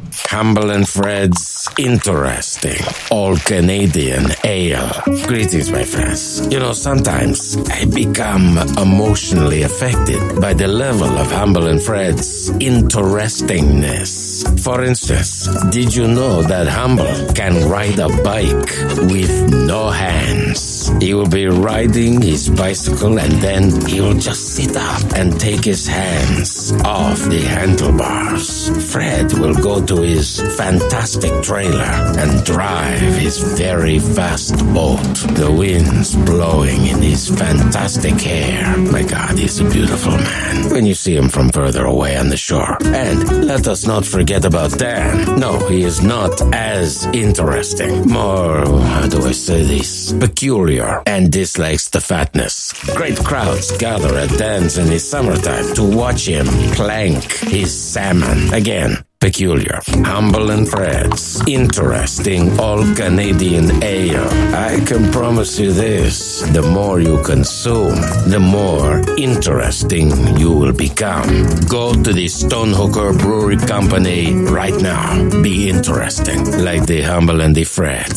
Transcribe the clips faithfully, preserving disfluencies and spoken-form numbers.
Humble and Fred's Interesting All-Canadian Ale. Greetings, my friends. You know, sometimes I become emotionally affected by the level of Humble and Fred's interestingness. For instance, did you know that Humble can ride a bike with no hands? He will be riding his bicycle and then he will just sit up and take his hands off the handlebars. Fred will go to his fantastic trailer and drive his very fast boat. The wind's blowing in his fantastic hair. My God, he's a beautiful man when you see him from further away on the shore. And let us not forget about Dan. No, he is not as interesting. More, how do I say this? Peculiar and dislikes the fatness. Great crowds gather at Dan's in the summertime to watch him plank his salmon. Again, peculiar. Humble and Fred's Interesting All-Canadian Ale. I can promise you this. The more you consume, the more interesting you will become. Go to the Stonehooker Brewery Company right now. Be interesting, like the Humble and the Fred.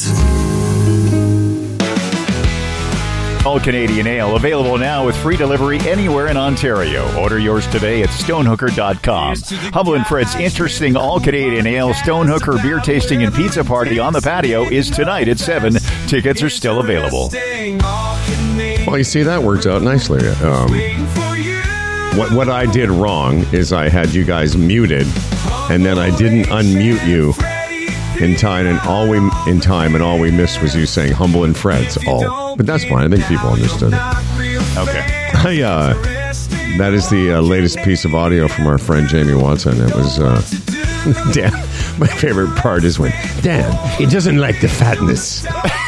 All Canadian Ale, available now with free delivery anywhere in Ontario. Order yours today at stonehooker dot com. Humble and Fred's Interesting All Canadian Ale Stonehooker beer tasting and pizza party on the patio is tonight at seven. Tickets are still available. Well, you see, that worked out nicely. Um, what what I did wrong is I had you guys muted, and then I didn't unmute you in time, and all we in time, and all we missed was you saying Humble and Fred's all. But that's fine. I think people understood it. Okay. I, uh, that is the uh, latest piece of audio from our friend Jamie Watson. It was uh, Dan. My favorite part is when Dan, he doesn't like the fatness.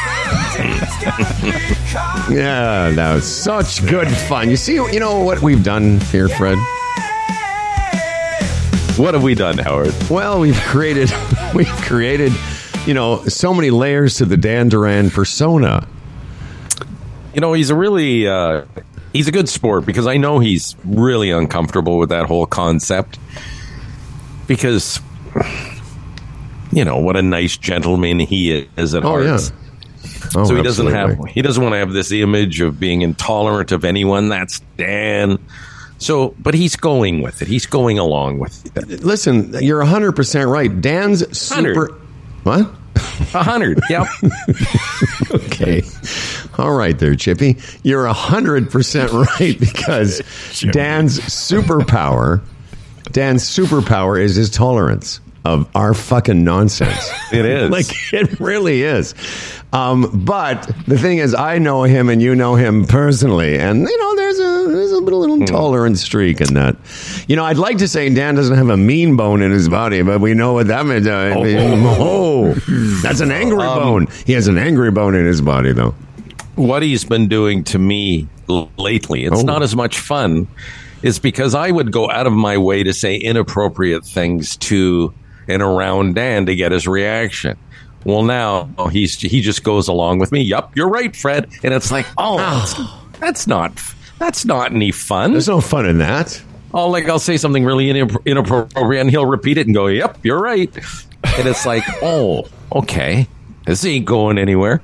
Yeah, that was such good fun. You see, you know what we've done here, Fred? What have we done, Howard? Well, we've created, we've created, you know, so many layers to the Dan Duran persona. You know, he's a really, uh, he's a good sport because I know he's really uncomfortable with that whole concept because, you know, what a nice gentleman he is at Oh, heart. yeah. Oh, so he doesn't absolutely. have, he doesn't want to have this image of being intolerant of anyone. That's Dan. So, but he's going with it. He's going along with it. Listen, you're one hundred percent right. Dan's super... What? A hundred, yep. Okay. All right there, Chippy. You're one hundred percent right because Dan's superpower, Dan's superpower is his tolerance of our fucking nonsense. It is. Like, it really is. Um, but the thing is, I know him and you know him personally, and, you know, there's a there's a little, little tolerance streak in that. You know, I'd like to say Dan doesn't have a mean bone in his body, but we know what that means. Uh, oh, oh, that's an angry um, bone. He has an angry bone in his body, though. What he's been doing to me lately, it's oh. not as much fun, is because I would go out of my way to say inappropriate things to and around Dan to get his reaction. Well, now he's he just goes along with me. Yup, you're right, Fred. And it's like, oh, that's, that's not that's not any fun. There's no fun in that. Oh, like I'll say something really inappropriate, and he'll repeat it and go, "Yep, you're right." And it's like, oh, okay, this ain't going anywhere.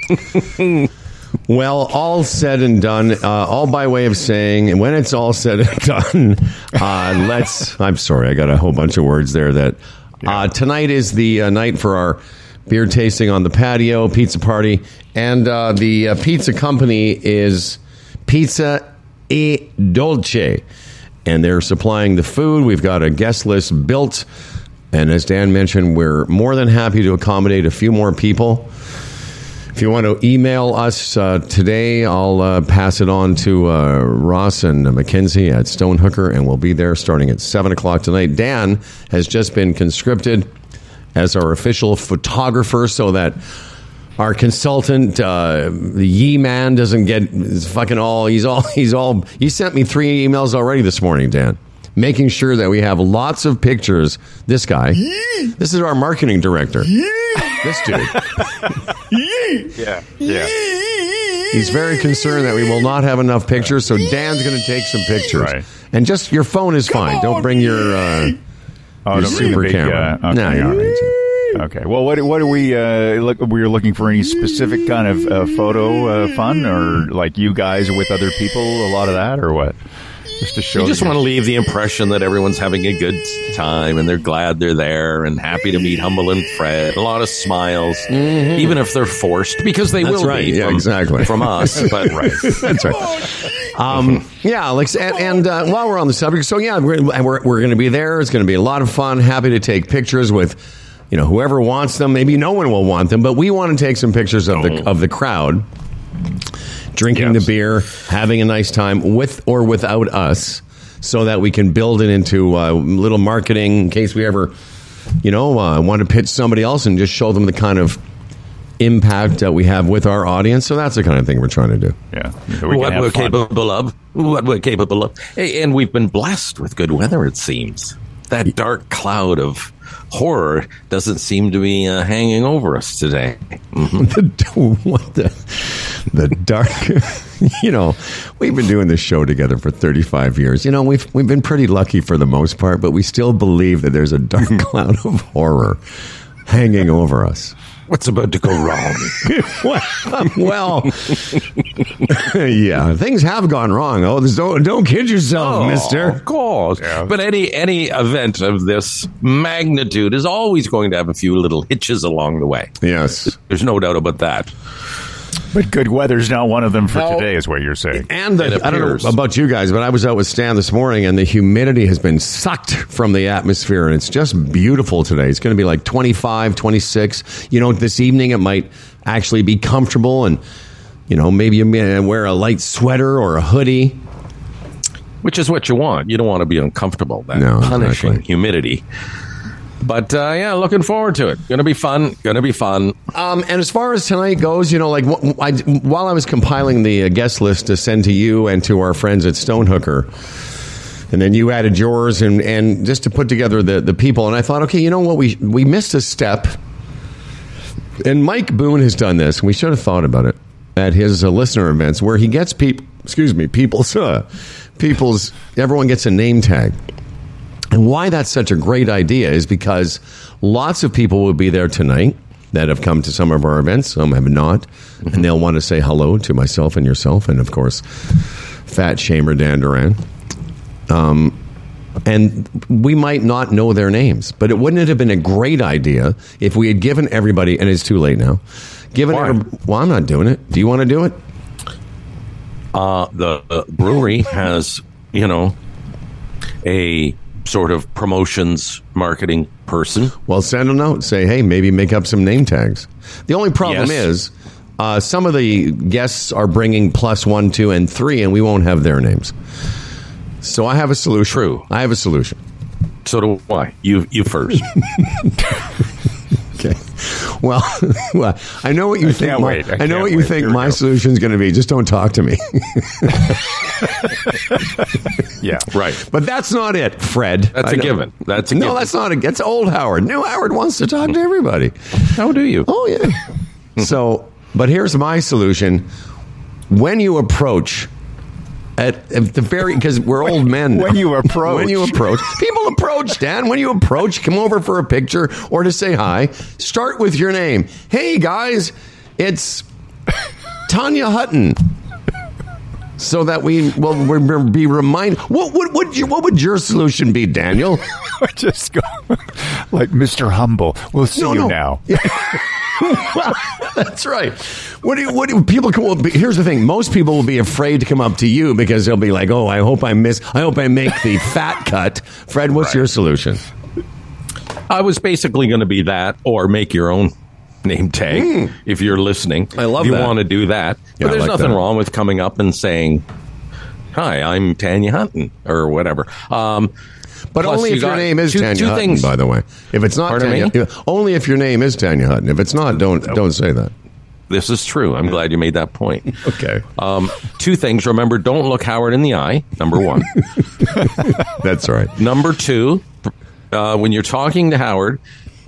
Well, all said and done, uh, all by way of saying, when it's all said and done, uh, let's. I'm sorry, I got a whole bunch of words there. That uh, tonight is the uh, night for our beer tasting on the patio, pizza party, and uh, the uh, pizza company is Pizza e Dolce, and they're supplying the food. We've got a guest list built, and as Dan mentioned, we're more than happy to accommodate a few more people. If you want to email us uh, today, I'll uh, pass it on to uh, Ross and uh, Mackenzie at Stonehooker, and we'll be there starting at seven o'clock tonight. Dan has just been conscripted as our official photographer so that our consultant, uh, the Yee Man, doesn't get fucking all, he's all, he's all, you sent me three emails already this morning, Dan, making sure that we have lots of pictures. This guy, Yee. This is our marketing director. Yee. This dude. Yeah, yeah. He's very concerned that we will not have enough pictures, so Dan's going to take some pictures. Right. And just, your phone is fine. Don't bring your, uh, Oh, your no, super big, camera. Uh, okay, no, you don't all right. need to. Okay. Well, what what are we uh, look? We were looking for any specific kind of uh, photo uh, fun, or like you guys with other people, a lot of that, or what? Just to show. You just want to leave the impression that everyone's having a good time and they're glad they're there and happy to meet Humble and Fred. A lot of smiles, mm-hmm. even if they're forced, because they That's will right. be Yeah, from, exactly. from us. But right, that's right. Um, yeah, Alex, and, and uh, while we're on the subject, so yeah, we're we're, we're going to be there. It's going to be a lot of fun. Happy to take pictures with, you know, whoever wants them. Maybe no one will want them, but we want to take some pictures of the of the crowd drinking yes. the beer, having a nice time with or without us, so that we can build it into a uh, little marketing in case we ever, you know, uh, want to pitch somebody else and just show them the kind of impact that we have with our audience. So that's the kind of thing we're trying to do. Yeah. So we what we're fun. capable of. What we're capable of. Hey, and we've been blessed with good weather, it seems. That dark cloud of horror doesn't seem to be uh, hanging over us today. Mm-hmm. the, what the, the dark, you know, we've been doing this show together for thirty-five years. You know, we've we've been pretty lucky for the most part, but we still believe that there's a dark cloud of horror hanging over us. What's about to go wrong? well, yeah, things have gone wrong. Oh, don't don't kid yourself, oh, mister. Of course. Yeah. But any any event of this magnitude is always going to have a few little hitches along the way. Yes. There's no doubt about that. But good weather's not one of them for no. today, is what you're saying. And the, I don't know about you guys, but I was out with Stan this morning, and the humidity has been sucked from the atmosphere, and it's just beautiful today. It's going to be like twenty-five, twenty-six. You know, this evening it might actually be comfortable, and, you know, maybe you may wear a light sweater or a hoodie. Which is what you want. You don't want to be uncomfortable. That no, punishing exactly. humidity. But, uh, yeah, looking forward to it. Going to be fun. Going to be fun. Um, and as far as tonight goes, you know, like I, while I was compiling the uh, guest list to send to you and to our friends at Stonehooker, and then you added yours, and, and just to put together the, the people, and I thought, okay, you know what, we we missed a step. And Mike Boone has done this, and we should have thought about it at his uh, listener events, where he gets people, excuse me, people's, uh, people's, everyone gets a name tag. And why that's such a great idea is because lots of people will be there tonight that have come to some of our events. Some have not. Mm-hmm. And they'll want to say hello to myself and yourself. And, of course, Fat Shamer Dan Duran. Um, and we might not know their names. But it wouldn't it have been a great idea if we had given everybody, and it's too late now, given every, well, I'm not doing it. Do you want to do it? Uh, the uh, brewery has, you know, a sort of promotions marketing person. Well, send a note. Say, hey, maybe make up some name tags. The only problem yes. is uh, some of the guests are bringing plus one, two, and three, and we won't have their names. So I have a solution. True. I have a solution. So do I. You, you first. Okay. Well, well, I know what you I think. Can't my, wait. I, I know can't what you wait. think Here my solution is going to be. Just don't talk to me. Yeah, right. But that's not it, Fred. That's I a know. given. That's a no, given. that's not a. That's old Howard. New Howard wants to talk to everybody. How do you? Oh yeah. So, but here's my solution: when you approach. At, at the very, because we're old men. When you approach. When you approach. People approach, Dan. When you approach, come over for a picture or to say hi. Start with your name. Hey, guys, it's Tanya Hutton. So that we will be reminded. What would what, you, what would your solution be, Daniel? Just go like Mister Humble. We'll see no, you no. now. Well, that's right. What do you, what do people come up? Here's the thing: most people will be afraid to come up to you because they'll be like, "Oh, I hope I miss. I hope I make the fat cut." Fred, what's right. your solution? I was basically going to be that, or make your own name tag mm. if you're listening. I love if you that. want to do that. Yeah, but there's like nothing that. wrong with coming up and saying, "Hi, I'm Tanya Hutton," or whatever. Um, But Plus, only you if your got name is two, Tanya two Hutton, things. by the way. If it's not Pardon Tanya, me? only if your name is Tanya Hutton. If it's not, don't don't say that. This is true. I'm glad you made that point. Okay. Um, two things. Remember, don't look Howard in the eye. Number one. That's right. Number two, uh, when you're talking to Howard,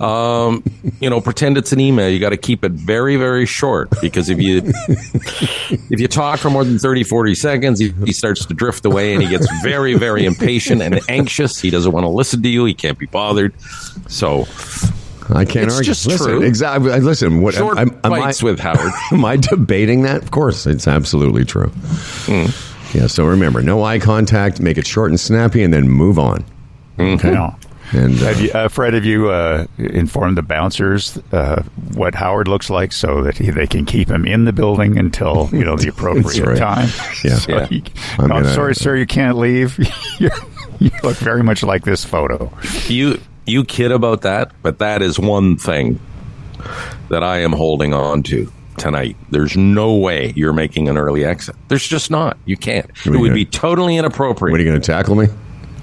Um, you know, pretend it's an email. You got to keep it very, very short, because if you if you talk for more than thirty, forty seconds, he, he starts to drift away, and he gets very, very impatient and anxious. He doesn't want to listen to you. He can't be bothered. So I can't it's argue. just listen, true. Exactly. Listen, what Short am, am bites I, with Howard. Am I debating that? Of course, it's absolutely true. Mm. Yeah. So remember, no eye contact. Make it short and snappy, and then move on. Okay. No. And uh, have you, uh, Fred, have you uh, informed the bouncers uh, what Howard looks like so that he, they can keep him in the building until, you know, the appropriate right. time? Yeah. So yeah. he, I'm no, I'm gonna- sorry, sir, you can't leave. You're, you look very much like this photo. You you kid about that, but that is one thing that I am holding on to tonight. There's no way you're making an early exit. There's just not. You can't. It you would gonna- be totally inappropriate. what are you going to tackle me?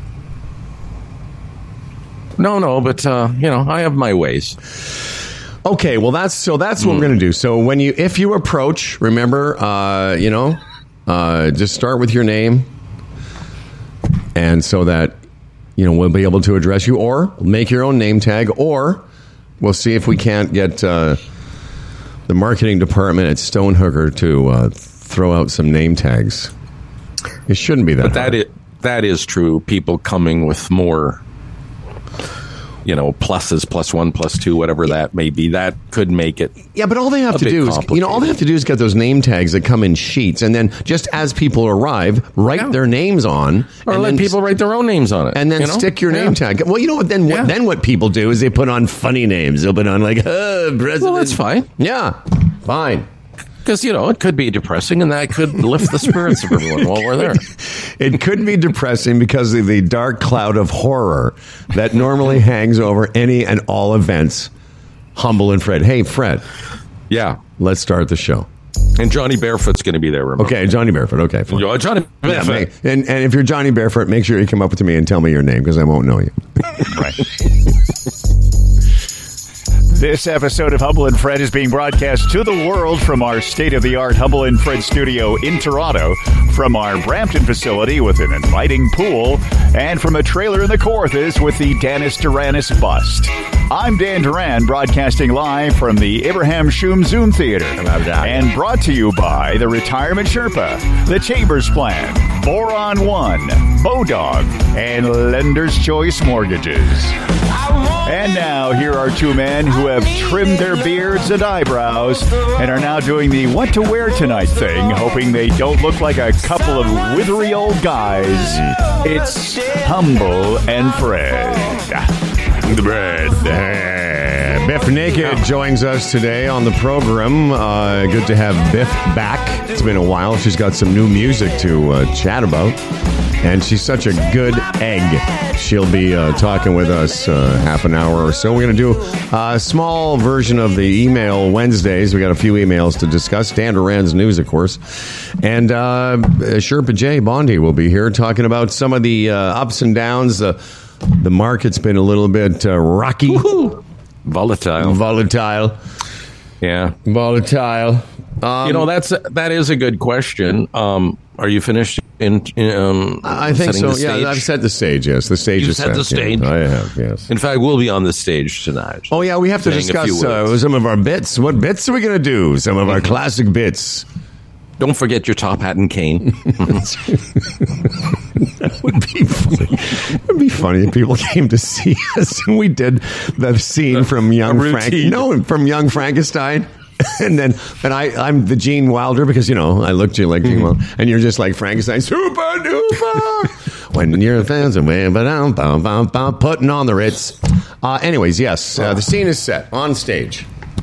No, no, but uh, you know, I have my ways. Okay, well that's so that's what we're going to do. So when you if you approach, remember, uh, you know, uh, just start with your name, and so that you know we'll be able to address you, or make your own name tag, or we'll see if we can't get uh, the marketing department at Stonehooker to uh, throw out some name tags. It shouldn't be that. But that hard. is that is true. People coming with more, you know, pluses, plus one, plus two, whatever that may be, that could make it. Yeah, but all they have a to bit do is, you know, all they have to do is get those name tags that come in sheets, and then just as people arrive, write Yeah. their names on, Or and let then, people write their own names on it. and then you know? stick your name Yeah. tag. Well, you know what? Then what? Yeah. Then what people do is they put on funny names. They'll put on like, uh, President. Well, that's fine. Yeah, fine. Because, you know, it could be depressing, and that could lift the spirits of everyone while we're there. It could be depressing because of the dark cloud of horror that normally hangs over any and all events. Humble and Fred. Hey, Fred, Yeah. let's start the show. And Johnny Barefoot's going to be there, remember? Okay, Johnny Barefoot. Okay, fine. Yo, Johnny Yeah, Barefoot. make- and, and if you're Johnny Barefoot, make sure you come up to me and tell me your name because I won't know you. Right. This episode of Humble and Fred is being broadcast to the world from our state-of-the-art Humble and Fred studio in Toronto, from our Brampton facility with an inviting pool, and from a trailer in the Kawarthas with the Danis Duranis bust. I'm Dan Duran, broadcasting live from the Abraham Shum Zoom Theater, and brought to you by the Retirement Sherpa, the Chambers Plan, four on one, Bodog, and Lender's Choice Mortgages. And now, here are two men who have trimmed their beards and eyebrows and are now doing the what to wear tonight thing, hoping they don't look like a couple of withery old guys. It's Humble and Fred. The bread. Uh, Biff Naked joins us today on the program. Uh, good to have Biff back. It's been a while. She's got some new music to uh, chat about. And she's such a good egg. She'll be uh, talking with us uh, half an hour or so. We're going to do a small version of the email Wednesdays. We got a few emails to discuss. Dan Duran's news, of course. And uh, Sherpa J. Bondi will be here talking about some of the uh, ups and downs. Uh, the market's been a little bit uh, rocky. Woo-hoo. Volatile. Volatile. Yeah. Volatile. Um, You know, that's that is a good question. Um, are you finished in, in um, I think setting so. the Yeah, stage? I've set the stage. Yes, the stage You've is set set. the yeah. stage? I have. Yes. In fact, we'll be on the stage tonight. Oh yeah, we have to Saying a few discuss uh, words. some of our bits. What bits are we going to do? Some of our classic bits. Don't forget your top hat and cane. That would be funny. It would be funny if people came to see us and we did the scene from Young A Frank. routine. No, from Young Frankenstein. And then, and I, I'm the Gene Wilder because you know I looked to you like Gene Wilder, and you're just like Frankenstein, super duper. When you're fans of me, but putting on the Ritz. Uh, anyways, yes, uh, the scene is set on stage.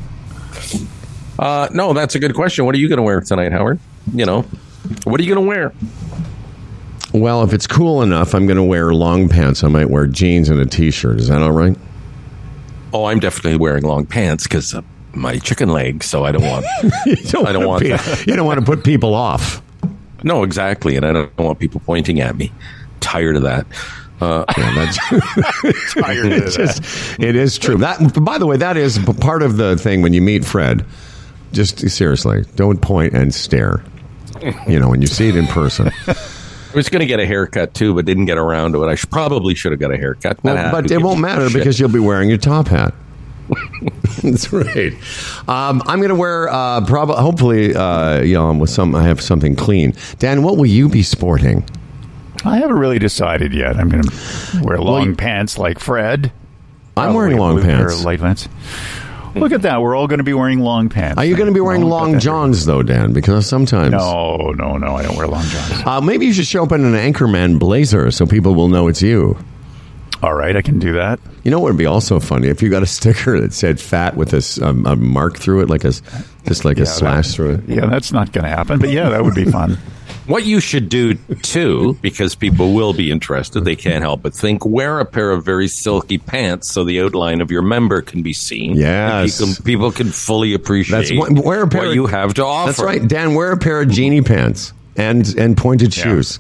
Uh, no, that's a good question. What are you going to wear tonight, Howard? You know, what are you going to wear? Well, if it's cool enough, I'm going to wear long pants. I might wear jeans and a t-shirt. Is that all right? Oh, I'm definitely wearing long pants because uh, my chicken leg. So I don't want. you don't I don't wanna want be- that. You don't want to put people off. No, exactly, and I don't want people pointing at me. Tired of that. Uh, Yeah, that's Tired of it's that. just, it is true. That, by the way, that is part of the thing when you meet Fred. Just seriously, don't point and stare. You know, when you see it in person. I was going to get a haircut too, but didn't get around to it. I should, probably should have got a haircut. That Well, happened. but it won't matter Shit. because you'll be wearing your top hat. That's right. Um, I'm going to wear, uh, probably, hopefully, uh, you know, with some, I have something clean. Dan, what will you be sporting? I haven't really decided yet. I'm going to wear long well, pants like Fred. I'm wearing long pants. Light pants. Look at that. We're all going to be wearing long pants. Are you going to be wearing no, long johns, though, Dan? Because sometimes... No, no, no. I don't wear long johns. Uh, maybe you should show up in an Anchorman blazer so people will know it's you. All right, I can do that. You know what would be also funny? If you got a sticker that said fat with a, um, a mark through it, like a just like yeah, a slash that, through it. Yeah, that's not going to happen. But yeah, that would be fun. What you should do, too, because people will be interested, they can't help but think, wear a pair of very silky pants so the outline of your member can be seen. Yes. People, people can fully appreciate that's what, wear a pair what of, you have to offer. That's right. Dan, wear a pair of genie pants and, and pointed yeah. shoes.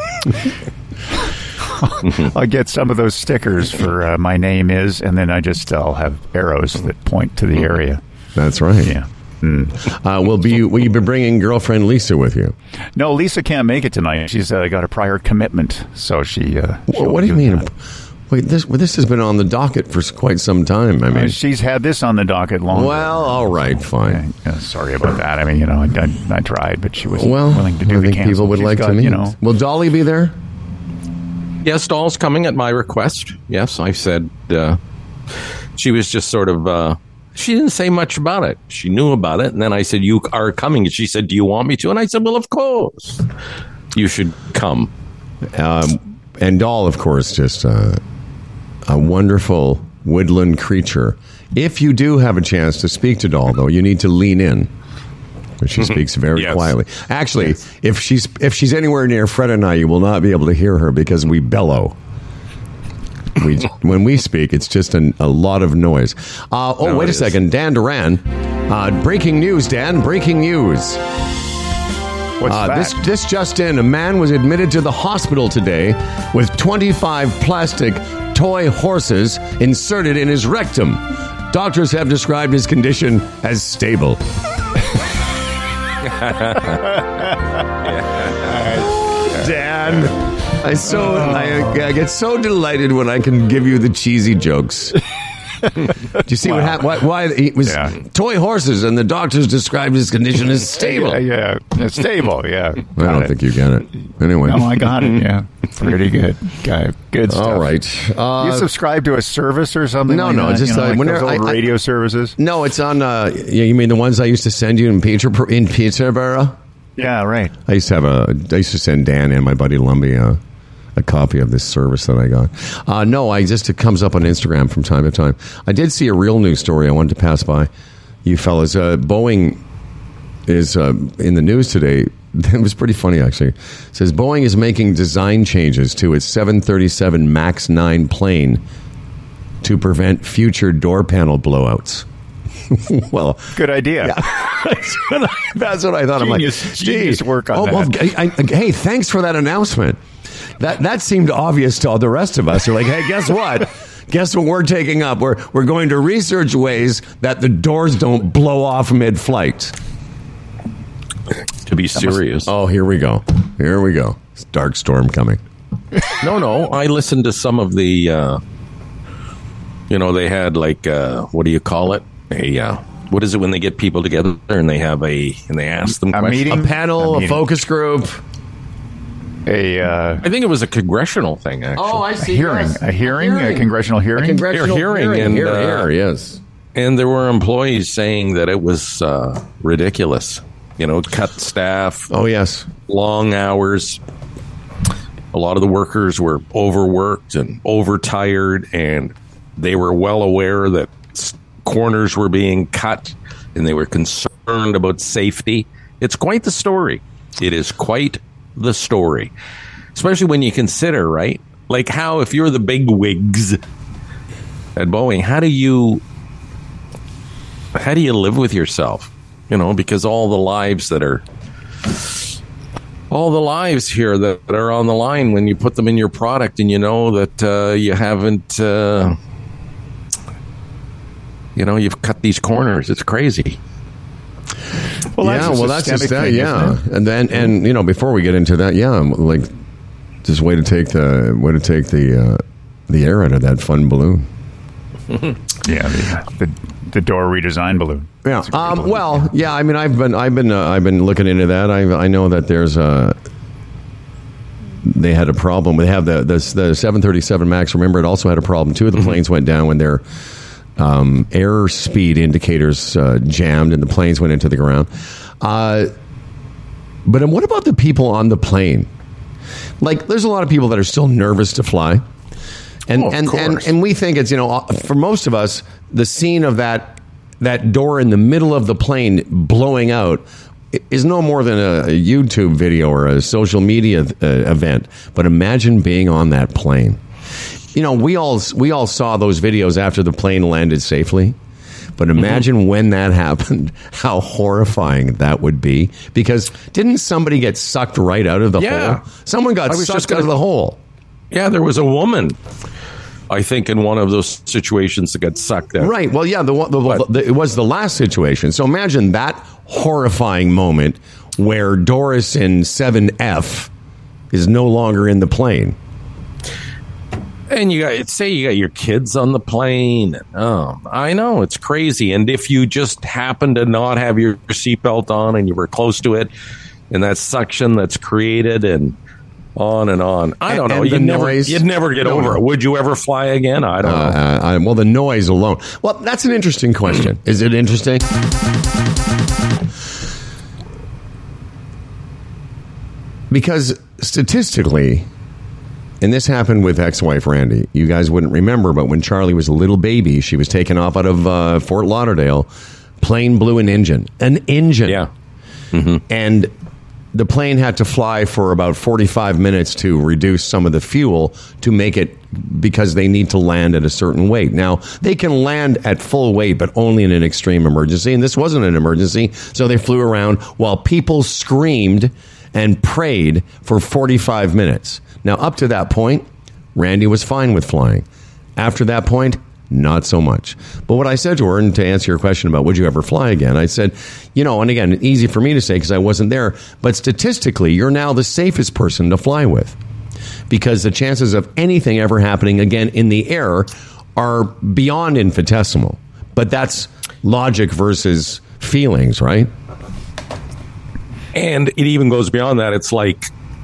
I'll get some of those stickers for uh, my name is, and then I just I'll have arrows that point to the area. That's right. Yeah. Mm. Uh, will be will you be bringing girlfriend Lisa with you? No, Lisa can't make it tonight. She's uh, got a prior commitment, so she. Uh, well, what do you mean? That. Wait, this well, this has been on the docket for quite some time. I mean, uh, she's had this on the docket long. Well, all right, fine. Uh, sorry about that. I mean, you know, I, I, I tried, but she wasn't well, willing to do I the think cancel. people would she's like got, to meet. You know, will Dolly be there? Yes, Doll's coming at my request. Yes, I said uh, she was just sort of. Uh, she didn't say much about it. She knew about it, and then I said, "You are coming." And she said, "Do you want me to?" And I said, "Well, of course, you should come." Um, and Doll, of course, just uh, a wonderful woodland creature. If you do have a chance to speak to Doll, though, you need to lean in. She speaks very yes. quietly. Actually, yes. if she's if she's anywhere near Fred and I, you will not be able to hear her because we bellow. We when we speak, it's just an, a lot of noise. Uh, oh, no, wait a is. second, Dan Duran. Uh, breaking news, Dan. Breaking news. What's uh, that? This this just in: a man was admitted to the hospital today with twenty-five plastic toy horses inserted in his rectum. Doctors have described his condition as stable. Dan, I so I, I get so delighted when I can give you the cheesy jokes. Do you see wow. what happened? Why, why it was yeah. toy horses, and the doctors described his condition as stable. Yeah, yeah. stable. Yeah, I don't it. think you get it. Anyway, no, I got it. Yeah, pretty good. Guy, good stuff. All right. Uh, you subscribe to a service or something? No, like no, that? just you know, uh, like whenever those old I, radio I, services. No, it's on. Uh, you mean the ones I used to send you in Peter in Peterborough? Yeah, right. I used to have a. I used to send Dan and my buddy Lumbee a, a copy of this service that I got. Uh, no, I just it comes up on Instagram from time to time. I did see a real news story I wanted to pass by you fellas. Uh, Boeing is uh, in the news today. It was pretty funny, actually. It says Boeing is making design changes to its seven thirty-seven MAX nine plane to prevent future door panel blowouts. Well, good idea. Yeah. that's, what I, that's what I thought. Genius, I'm like, genius work on oh, that. Well, I, I, hey, thanks for that announcement. That that seemed obvious to all the rest of us. We're like, hey, guess what? Guess what we're taking up? We're we're going to research ways that the doors don't blow off mid-flight. To be serious. Oh, here we go. Here we go. It's dark storm coming. No, no. I listened to some of the. Uh, you know, they had like uh, what do you call it? A uh, what is it when they get people together and they have a and they ask them a questions? meeting, a panel, a, a focus group. A, uh, I think it was a congressional thing, actually. Oh, I see. A hearing, yes. a, hearing a hearing, a congressional hearing, a congressional hearing, hearing, and here, uh, here, yes. And there were employees saying that it was uh, ridiculous. You know, cut staff. Oh, yes, long hours. A lot of the workers were overworked and overtired, and they were well aware that corners were being cut, and they were concerned about safety. It's quite the story. It is quite the story, especially when you consider, right? Like how if you're the big wigs at Boeing, how do you how do you live with yourself? You know, because all the lives that are all the lives here that are on the line when you put them in your product, and you know that uh, you haven't, uh, you know, you've cut these corners. It's crazy. Well, yeah, that's well, that's just that, thing, yeah. And then, and you know, before we get into that, yeah, like, just way to take the way to take the uh, the air out of that fun balloon. Yeah, the, the, the door redesign balloon. Yeah. Um, balloon. Well, yeah. I mean, I've been I've been uh, I've been looking into that. I I know that there's a. They had a problem. They have the the, the seven thirty-seven MAX. Remember, it also had a problem. Two of the planes went down when their um, airspeed indicators uh, jammed, and the planes went into the ground. Uh, but what about the people on the plane? Like, there's a lot of people that are still nervous to fly. And, oh, and, and and we think it's, you know, for most of us, the scene of that that door in the middle of the plane blowing out is no more than a, a YouTube video or a social media uh, event. But imagine being on that plane. You know, we all we all saw those videos after the plane landed safely. But imagine mm-hmm. when that happened, how horrifying that would be. Because didn't somebody get sucked right out of the yeah. hole? Someone got sucked gonna, out of the hole. Yeah, there was a woman, I think, in one of those situations that got sucked out. Right. Well, yeah, the, the, the, the, it was the last situation. So imagine that horrifying moment where Doris in seven F is no longer in the plane. And you got, say you got your kids on the plane. Oh, I know, it's crazy. And if you just happen to not have your seatbelt on and you were close to it, and that suction that's created, and on and on. I don't and, know. And you'd never, noise, you'd never get no, over it. Would you ever fly again? I don't uh, know. Uh, I, well, the noise alone. Well, that's an interesting question. Is it interesting? Because statistically, and this happened with ex-wife Randy, you guys wouldn't remember, but when Charlie was a little baby, she was taken off out of uh, Fort Lauderdale, plane blew an engine. An engine. Yeah. Mm-hmm. And the plane had to fly for about forty-five minutes to reduce some of the fuel to make it, because they need to land at a certain weight. Now, they can land at full weight, but only in an extreme emergency. And this wasn't an emergency, so they flew around while people screamed and prayed for forty-five minutes. Now, up to that point, Randy was fine with flying. After that point, not so much. But what I said to her, and to answer your question about would you ever fly again, I said, you know, and again, easy for me to say because I wasn't there, but statistically, you're now the safest person to fly with, because the chances of anything ever happening again in the air are beyond infinitesimal. But that's logic versus feelings, right? And it even goes beyond that. It's like,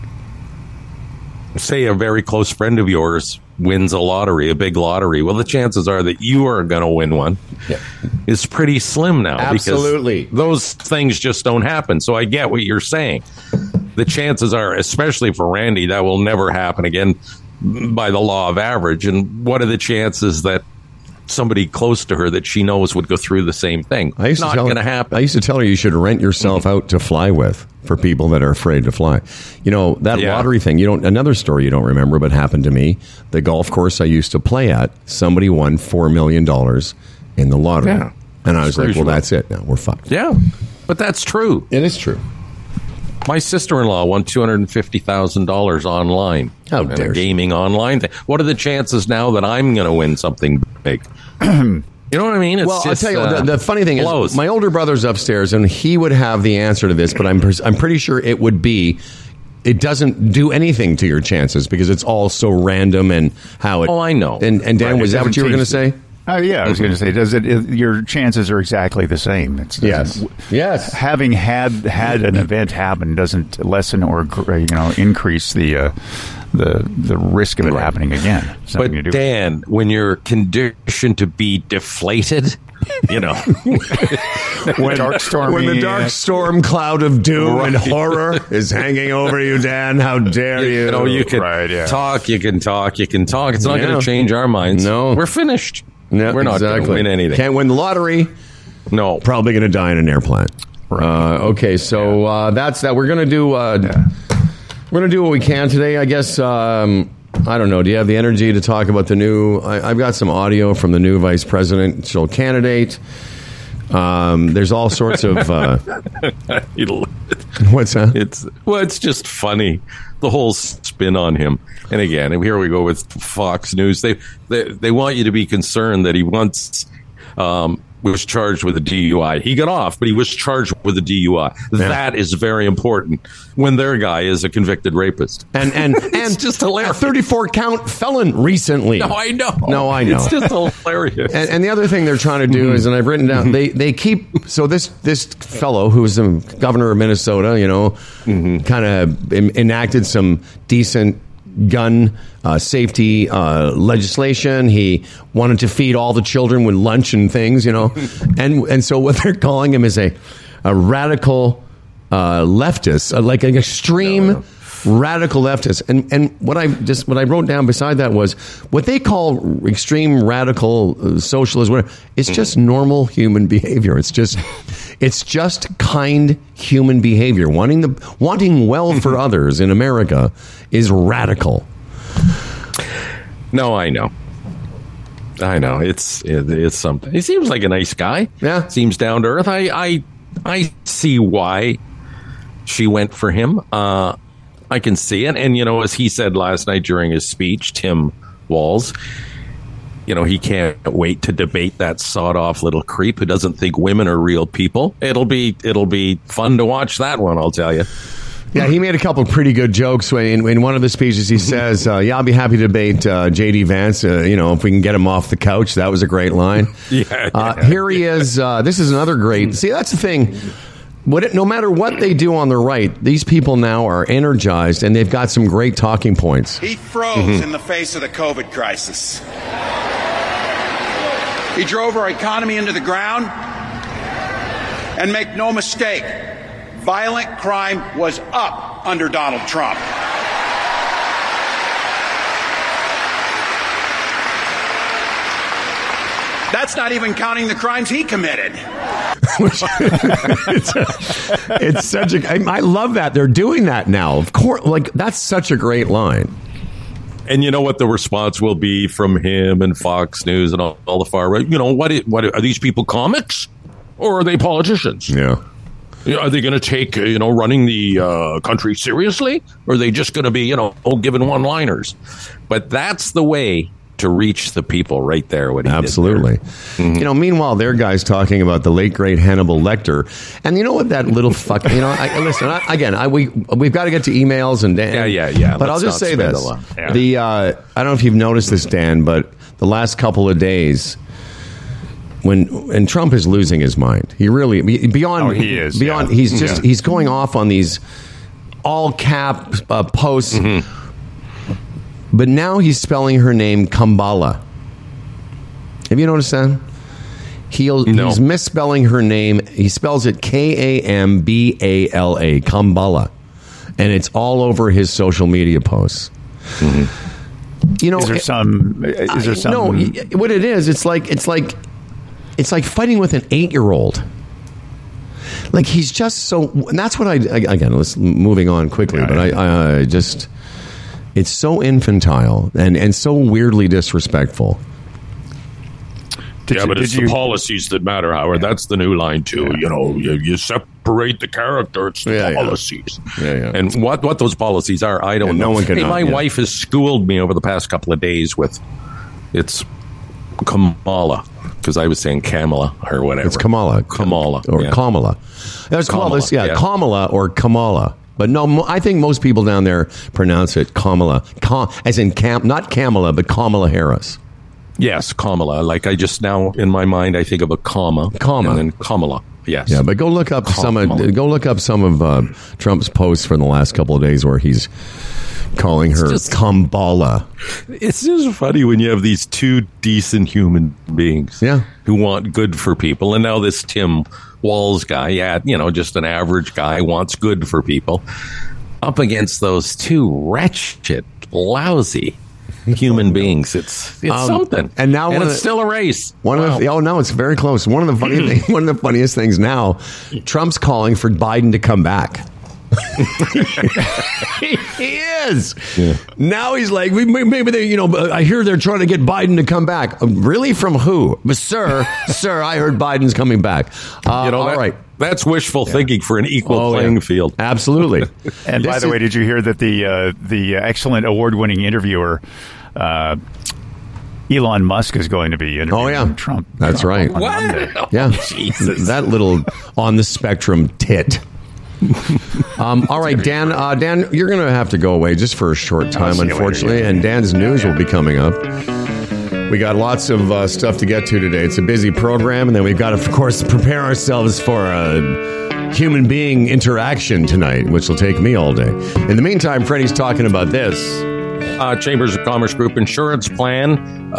say a very close friend of yours wins a lottery, a big lottery. Well, the chances are that you are going to win one yeah. is pretty slim now. Absolutely. Because those things just don't happen. So I get what you're saying. The chances are, especially for Randy, that will never happen again by the law of average. And what are the chances that somebody close to her that she knows would go through the same thing? I used Not going to happen. I used to tell her you should rent yourself out to fly with for people that are afraid to fly. You know, that yeah. lottery thing, you don't, another story you don't remember, but happened to me. The golf course I used to play at, somebody won four million dollars in the lottery. Yeah. And I was like, well, that's it. Now we're fucked. Yeah, but that's true. It is true. My sister-in-law won two hundred fifty thousand dollars online. How dare a gaming online thing. What are the chances now that I'm going to win something big? You know what I mean? It's well, just, I'll tell you, uh, the, the funny thing blows. is, my older brother's upstairs, and he would have the answer to this, but I'm I'm pretty sure it would be, it doesn't do anything to your chances because it's all so random and how it... Oh, I know. And, and Dan, right, was that what you were going to say? Oh, yeah, I was going to say, does it, it? Your chances are exactly the same. It's, yes, yes. Having had had an event happen doesn't lessen or you know increase the uh, the the risk of it right. happening again. But Dan, when you're conditioned to be deflated, you know, when dark storm, when the dark storm cloud of doom right. and horror is hanging over you, Dan, how dare you? You know, you can right, yeah. talk, you can talk, you can talk. It's not yeah. going to change our minds. No, we're finished. No, we're not exactly. going to win anything. Can't win the lottery. No, probably going to die in an airplane. Right. Uh, okay, so yeah. uh, that's that. We're going to do. Uh, yeah. We're going to do what we can today, I guess. Um, I don't know. Do you have the energy to talk about the new? I, I've got some audio from the new vice presidential candidate. Um, there's all sorts of. Uh, what's that? It's well, it's just funny. The whole spin on him. And again, here we go with Fox News. They they, they want you to be concerned that he wants um, was charged with a D U I. He got off, but he was charged with a D U I. Yeah. That is very important when their guy is a convicted rapist. And and and just hilarious. A thirty-four count felon recently. No, I know. No, I know. It's just hilarious. And, and the other thing they're trying to do mm-hmm. is, and I've written down, they they keep so this this fellow who's the governor of Minnesota, you know, mm-hmm. kind of enacted some decent gun uh, safety uh, legislation. He wanted to feed all the children with lunch and things, you know, and and so what they're calling him is a a radical uh, leftist, uh, like an extreme no, no. radical leftist. And and what I just what I wrote down beside that was what they call extreme radical uh, socialist. Whatever. It's just normal human behavior. It's just it's just kind human behavior. Wanting the wanting well for others in America is radical. No, I know. I know. It's it, it's something. He seems like a nice guy. Yeah. Seems down to earth. I I, I see why she went for him. Uh, I can see it. And, you know, as he said last night during his speech, Tim Walz, you know, he can't wait to debate that sawed-off little creep who doesn't think women are real people. It'll be it'll be fun to watch that one, I'll tell you. Yeah, he made a couple of pretty good jokes. When in, in one of the speeches, he says, uh, yeah, I'll be happy to debate uh, J D Vance, uh, you know, if we can get him off the couch. That was a great line. yeah, yeah, uh, here he is. Uh, this is another great. See, that's the thing. What it, no matter what they do on the right, these people now are energized, and they've got some great talking points. He froze mm-hmm. in the face of the COVID crisis. He drove our economy into the ground. And make no mistake, violent crime was up under Donald Trump. That's not even counting the crimes he committed. it's, a, it's such a. I, I love that they're doing that now. Of course, like that's such a great line. And you know what the response will be from him and Fox News and all, all the far right? You know what? It, what are these people comics or are they politicians? Yeah. You know, are they going to take you know running the uh, country seriously, or are they just going to be you know giving one-liners? But that's the way to reach the people right there. What he Absolutely. Did there. Mm-hmm. You know, meanwhile, there are guys talking about the late, great Hannibal Lecter. And you know what that little fuck, you know, I, listen, I, again, I, we, we've got to get to emails and Dan. Yeah, yeah, yeah. But Let's I'll just say this. Yeah. The, uh, I don't know if you've noticed this, Dan, but the last couple of days, when, and Trump is losing his mind. He really, beyond, oh, he is. Beyond, yeah. he's just, yeah. he's going off on these all cap uh, posts. Mm-hmm. But now he's spelling her name Kambala. Have you noticed that? He'll, no. He's misspelling her name. He spells it K A M B A L A, Kambala. And it's all over his social media posts. Mm-hmm. You know, is there some? Is there some? No, what it is, it's like it's like it's like fighting with an eight-year-old. Like he's just so. And that's what I again. Let's moving on quickly, yeah, but yeah. I, I just it's so infantile and and so weirdly disrespectful. Did yeah, you, but it's the you, policies that matter, Howard. That's the new line, too. Yeah. You know, you, you separate the character. It's the yeah, policies. Yeah. Yeah, yeah. And what, what those policies are, I don't yeah, know. No one can hey, know, my yeah. wife has schooled me over the past couple of days with it's Kamala, because I was saying Kamala or whatever. It's Kamala. Kamala. Or yeah. Kamala. There's Kamala, this, yeah, yeah, Kamala or Kamala. But no, I think most people down there pronounce it Kamala. Kam, as in, Cam, not Kamala, but Kamala Harris. Yes, Kamala. Like I just now in my mind, I think of a comma, comma, and then Kamala. Yes. Yeah, but go look up Kamala. some. Of, go look up some of uh, Trump's posts from the last couple of days where he's calling her just, Kambala. It's just funny when you have these two decent human beings, yeah, who want good for people, and now this Tim Walz guy, yeah, you know, just an average guy wants good for people, up against those two wretched, lousy human beings. It's it's um, something, and now and one it's the, still a race. One wow. of the oh no, it's very close. One of the funny thing, one of the funniest things now, Trump's calling for Biden to come back. he is yeah. Now he's like maybe they you know I hear they're trying to get Biden to come back. Really, from who? But sir, sir, I heard Biden's coming back. Uh, you know, all that, right. That's wishful yeah. thinking for an equal oh, playing yeah. field. Absolutely. And by the is, way, did you hear that the uh, the excellent award-winning interviewer, uh, Elon Musk is going to be interviewing Oh, yeah. Trump. That's on- right. on What? Monday. Yeah, Jesus. that little on the spectrum tit. um, all right, Dan. Uh, Dan, you're going to have to go away just for a short time, see you later, unfortunately. yeah. And Dan's news will be coming up. We got lots of uh, stuff to get to today. It's a busy program, and then we've got to, of course, prepare ourselves for a human being interaction tonight, which will take me all day. In the meantime, Freddie's talking about this. Uh, Chambers of Commerce Group Insurance Plan,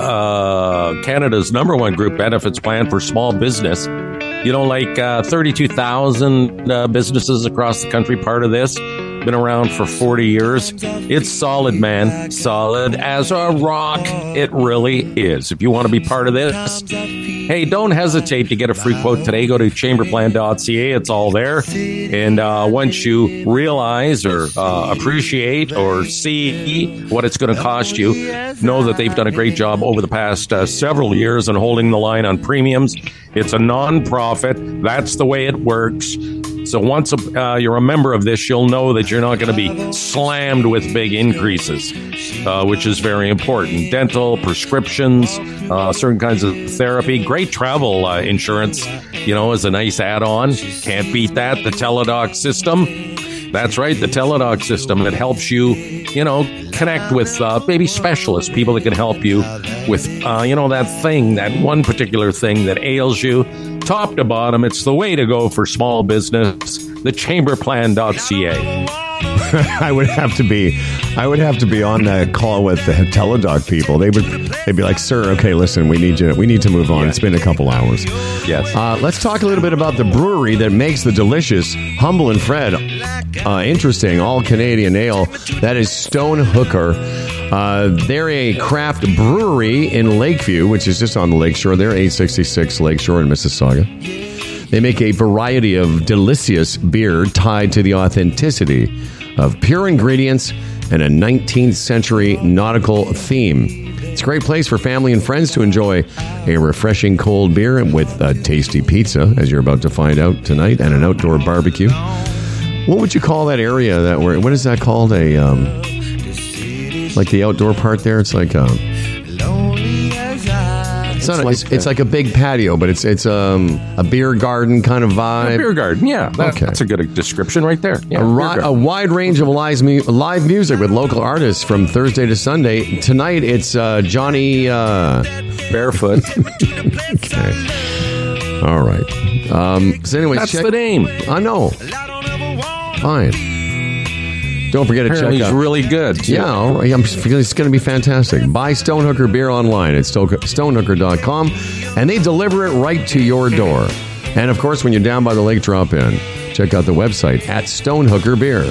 uh, Canada's number one group benefits plan for small business. You know, like uh, thirty-two thousand uh, businesses across the country, part of this. Been around for forty years. It's solid, man. Solid as a rock. It really is. If you want to be part of this, hey, don't hesitate to get a free quote today. Go to chamberplan dot c a. It's all there. And uh, once you realize or uh, appreciate or see what it's going to cost you, know that they've done a great job over the past uh, several years on holding the line on premiums. It's a non-profit. That's the way it works. So once uh, you're a member of this, you'll know that you're not going to be slammed with big increases, uh, which is very important. Dental, prescriptions, uh, certain kinds of therapy. Great travel uh, insurance, you know, is a nice add-on. Can't beat that. The Teladoc system. That's right, the Teladoc system that helps you, you know, connect with uh, maybe specialists, people that can help you with, uh, you know, that thing, that one particular thing that ails you. Top to bottom, it's the way to go for small business. The chamberplan dot c a. I would have to be, I would have to be on that call with the Teladoc people. They would, they'd be like, "Sir, okay, listen, we need you. We need to move on. Yeah. It's been a couple hours." Yes. Uh, let's talk a little bit about the brewery that makes the delicious Humble and Fred, uh, interesting all Canadian ale. That is Stone Hooker. Uh, they're a craft brewery in Lakeview, which is just on the lakeshore. They're eight sixty-six Lakeshore in Mississauga. They make a variety of delicious beer tied to the authenticity of pure ingredients and a nineteenth century nautical theme. It's a great place for family and friends to enjoy a refreshing cold beer with a tasty pizza, as you're about to find out tonight, and an outdoor barbecue. What would you call that area that we're, what is that called? A, um, like the outdoor part there? It's like a, it's, not a, it's, it's like a big patio, but it's it's um, a beer garden kind of vibe. A beer garden, yeah. That, Okay. That's a good description right there. Yeah, A, beer ri- garden. a wide range of live, mu- live music with local artists from Thursday to Sunday. Tonight, it's uh, Johnny... Uh, Barefoot. okay. All right. Um, so anyway, That's check, the name. I know. Fine. Don't forget to Apparently check he's out... really good. too. Yeah, all right. I'm, it's going to be fantastic. Buy Stonehooker beer online at stonehooker dot com, and they deliver it right to your door. And, of course, when you're down by the lake, drop in. Check out the website at Stonehooker Beer.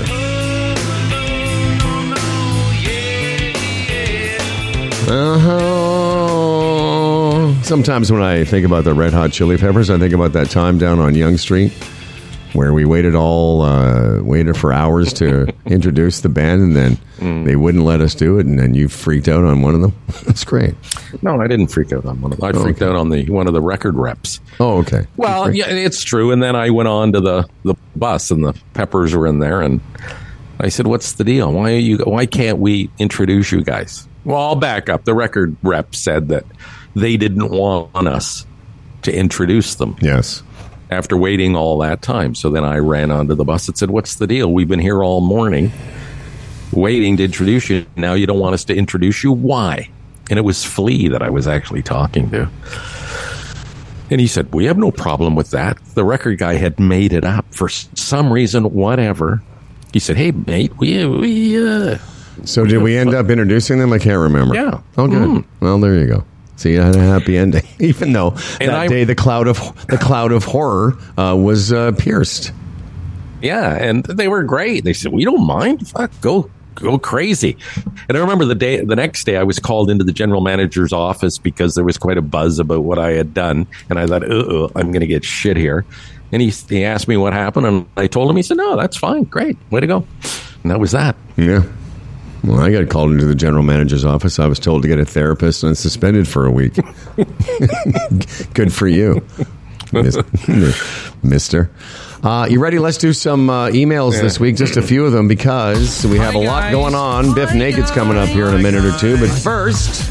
Uh-huh. Sometimes when I think about the Red Hot Chili Peppers, I think about that time down on Yonge Street where we waited all uh, waited for hours to introduce the band, and then mm. they wouldn't let us do it, and then you freaked out on one of them. That's great. No, I didn't freak out on one of them. I Oh, freaked okay. out on the one of the record reps. Oh, okay. Well, Okay. yeah, it's true. And then I went on to the, the bus, and the Peppers were in there, and I said, "What's the deal? Why are you? Why can't we introduce you guys?" Well, I'll back up. The record rep said that they didn't want us to introduce them. Yes. After waiting all that time. So then I ran onto the bus and said, "What's the deal? We've been here all morning waiting to introduce you. Now you don't want us to introduce you? Why?" And it was Flea that I was actually talking to. And he said, "We have no problem with that. The record guy had made it up for some reason, whatever." He said, "Hey, mate, we... we uh, So did we end up introducing them? I can't remember. Yeah. Oh, good. Mm. Well, there you go. See, I had a happy ending, even though And that I- day the cloud of the cloud of horror uh, was uh, pierced. Yeah, and they were great. They said, "We don't mind. Fuck, go go crazy." And I remember the day, the next day, I was called into the general manager's office because there was quite a buzz about what I had done, and I thought, "Uh-oh, I'm going to get shit here." And he he asked me what happened, and I told him. He said, "No, that's fine. Great, way to go." And that was that. Yeah. Well, I got called into the general manager's office. I was told to get a therapist and suspended for a week. Good for you, mis- mister. Uh, you ready? Let's do some uh, emails this week, just a few of them, because we have a lot going on. Biff Naked's coming up here in a minute or two, but first...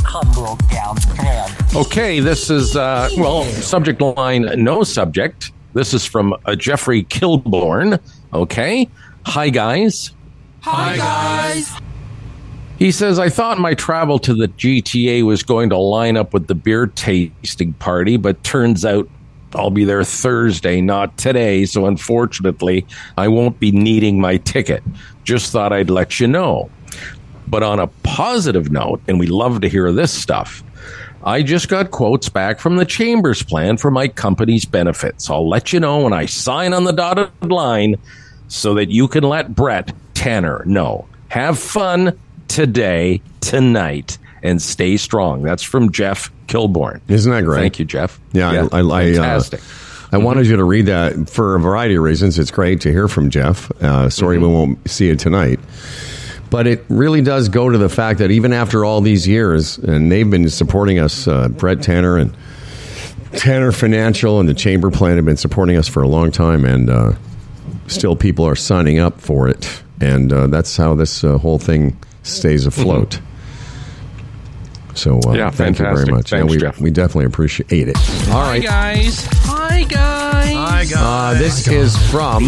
Okay, this is, uh, well, subject line, no subject. This is from uh, Jeffrey Kilborn. Okay. Hi, guys. Hi, guys. He says, I thought my travel to the G T A was going to line up with the beer tasting party, but turns out I'll be there Thursday, not today, so unfortunately, I won't be needing my ticket. Just thought I'd let you know. But on a positive note, and we love to hear this stuff, I just got quotes back from the Chambers plan for my company's benefits. I'll let you know when I sign on the dotted line so that you can let Brett Tanner know. Have fun today, tonight, and stay strong. That's from Jeff Kilborn. Isn't that great? Thank you, Jeff. Yeah, yeah I, I, fantastic. Uh, I mm-hmm. wanted you to read that for a variety of reasons. It's great to hear from Jeff. Uh, sorry mm-hmm. we won't see it tonight. But it really does go to the fact that even after all these years, and they've been supporting us, uh, Brett Tanner and Tanner Financial and the Chamber Plan have been supporting us for a long time, and uh, still people are signing up for it. And uh, that's how this uh, whole thing stays afloat. Mm-hmm. So uh, yeah, thank fantastic. you very much. Thanks, yeah, we, Jeff. we definitely appreciate it. All right. Hi, guys. Hi, guys. Hi, guys. Uh, this is from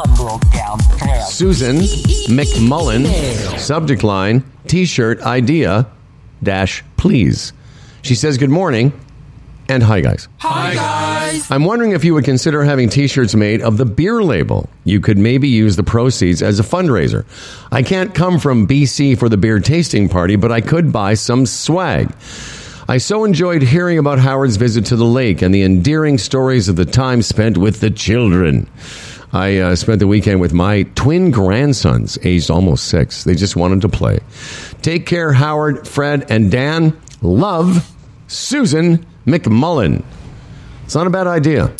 Susan McMullen. Subject line, T-shirt idea dash please. She says, good morning. And hi, guys. Hi, guys. I'm wondering if you would consider having T-shirts made of the beer label. You could maybe use the proceeds as a fundraiser. I can't come from B C for the beer tasting party, but I could buy some swag. I so enjoyed hearing about Howard's visit to the lake and the endearing stories of the time spent with the children. I uh, spent the weekend with my twin grandsons, aged almost six. They just wanted to play. Take care, Howard, Fred, and Dan. Love, Susan McMullen. It's not a bad idea.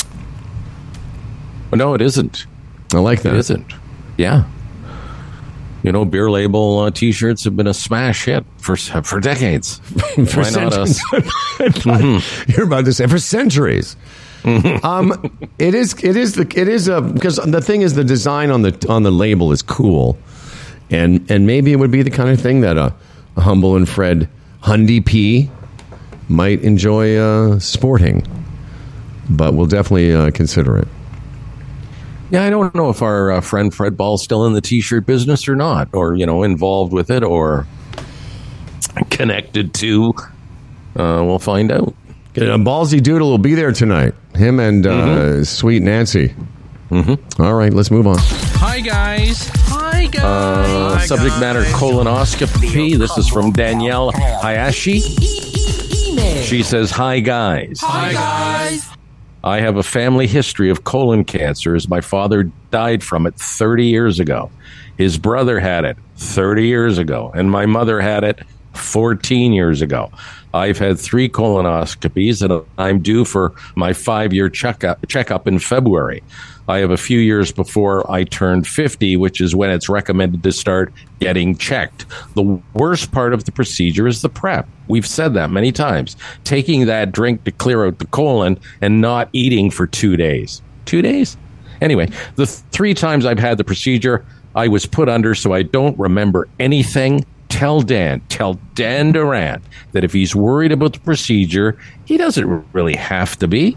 No, it isn't. I like that. It isn't. Yeah. You know, beer label uh, T-shirts have been a smash hit for for decades. for Why not us? mm-hmm. You're about to say for centuries. Mm-hmm. um, it is. It is the. It is a because the thing is the design on the on the label is cool, and and maybe it would be the kind of thing that a, a Humble and Fred Hundy P might enjoy uh, sporting, but we'll definitely uh, consider it. Yeah, I don't know if our uh, friend Fred Ball's still in the T-shirt business or not, or, you know, involved with it or connected to. Uh, we'll find out. A Ballsy Doodle will be there tonight. Him and uh, mm-hmm. Sweet Nancy. Mm-hmm. All right, let's move on. Hi, guys. Hi, guys. Uh, Hi, subject guys. matter, colonoscopy. This is from Danielle Hayashi. She says, hi, guys. Hi, guys. I have a family history of colon cancer, as my father died from it thirty years ago. His brother had it thirty years ago, and my mother had it fourteen years ago. I've had three colonoscopies, and I'm due for my five-year checkup, checkup in February. I have a few years before I turned fifty, which is when it's recommended to start getting checked. The worst part of the procedure is the prep. We've said that many times. Taking that drink to clear out the colon and not eating for two days. Two days? Anyway, the th- three times I've had the procedure, I was put under, so I don't remember anything. Tell Dan, tell Dan Durant that if he's worried about the procedure, he doesn't really have to be.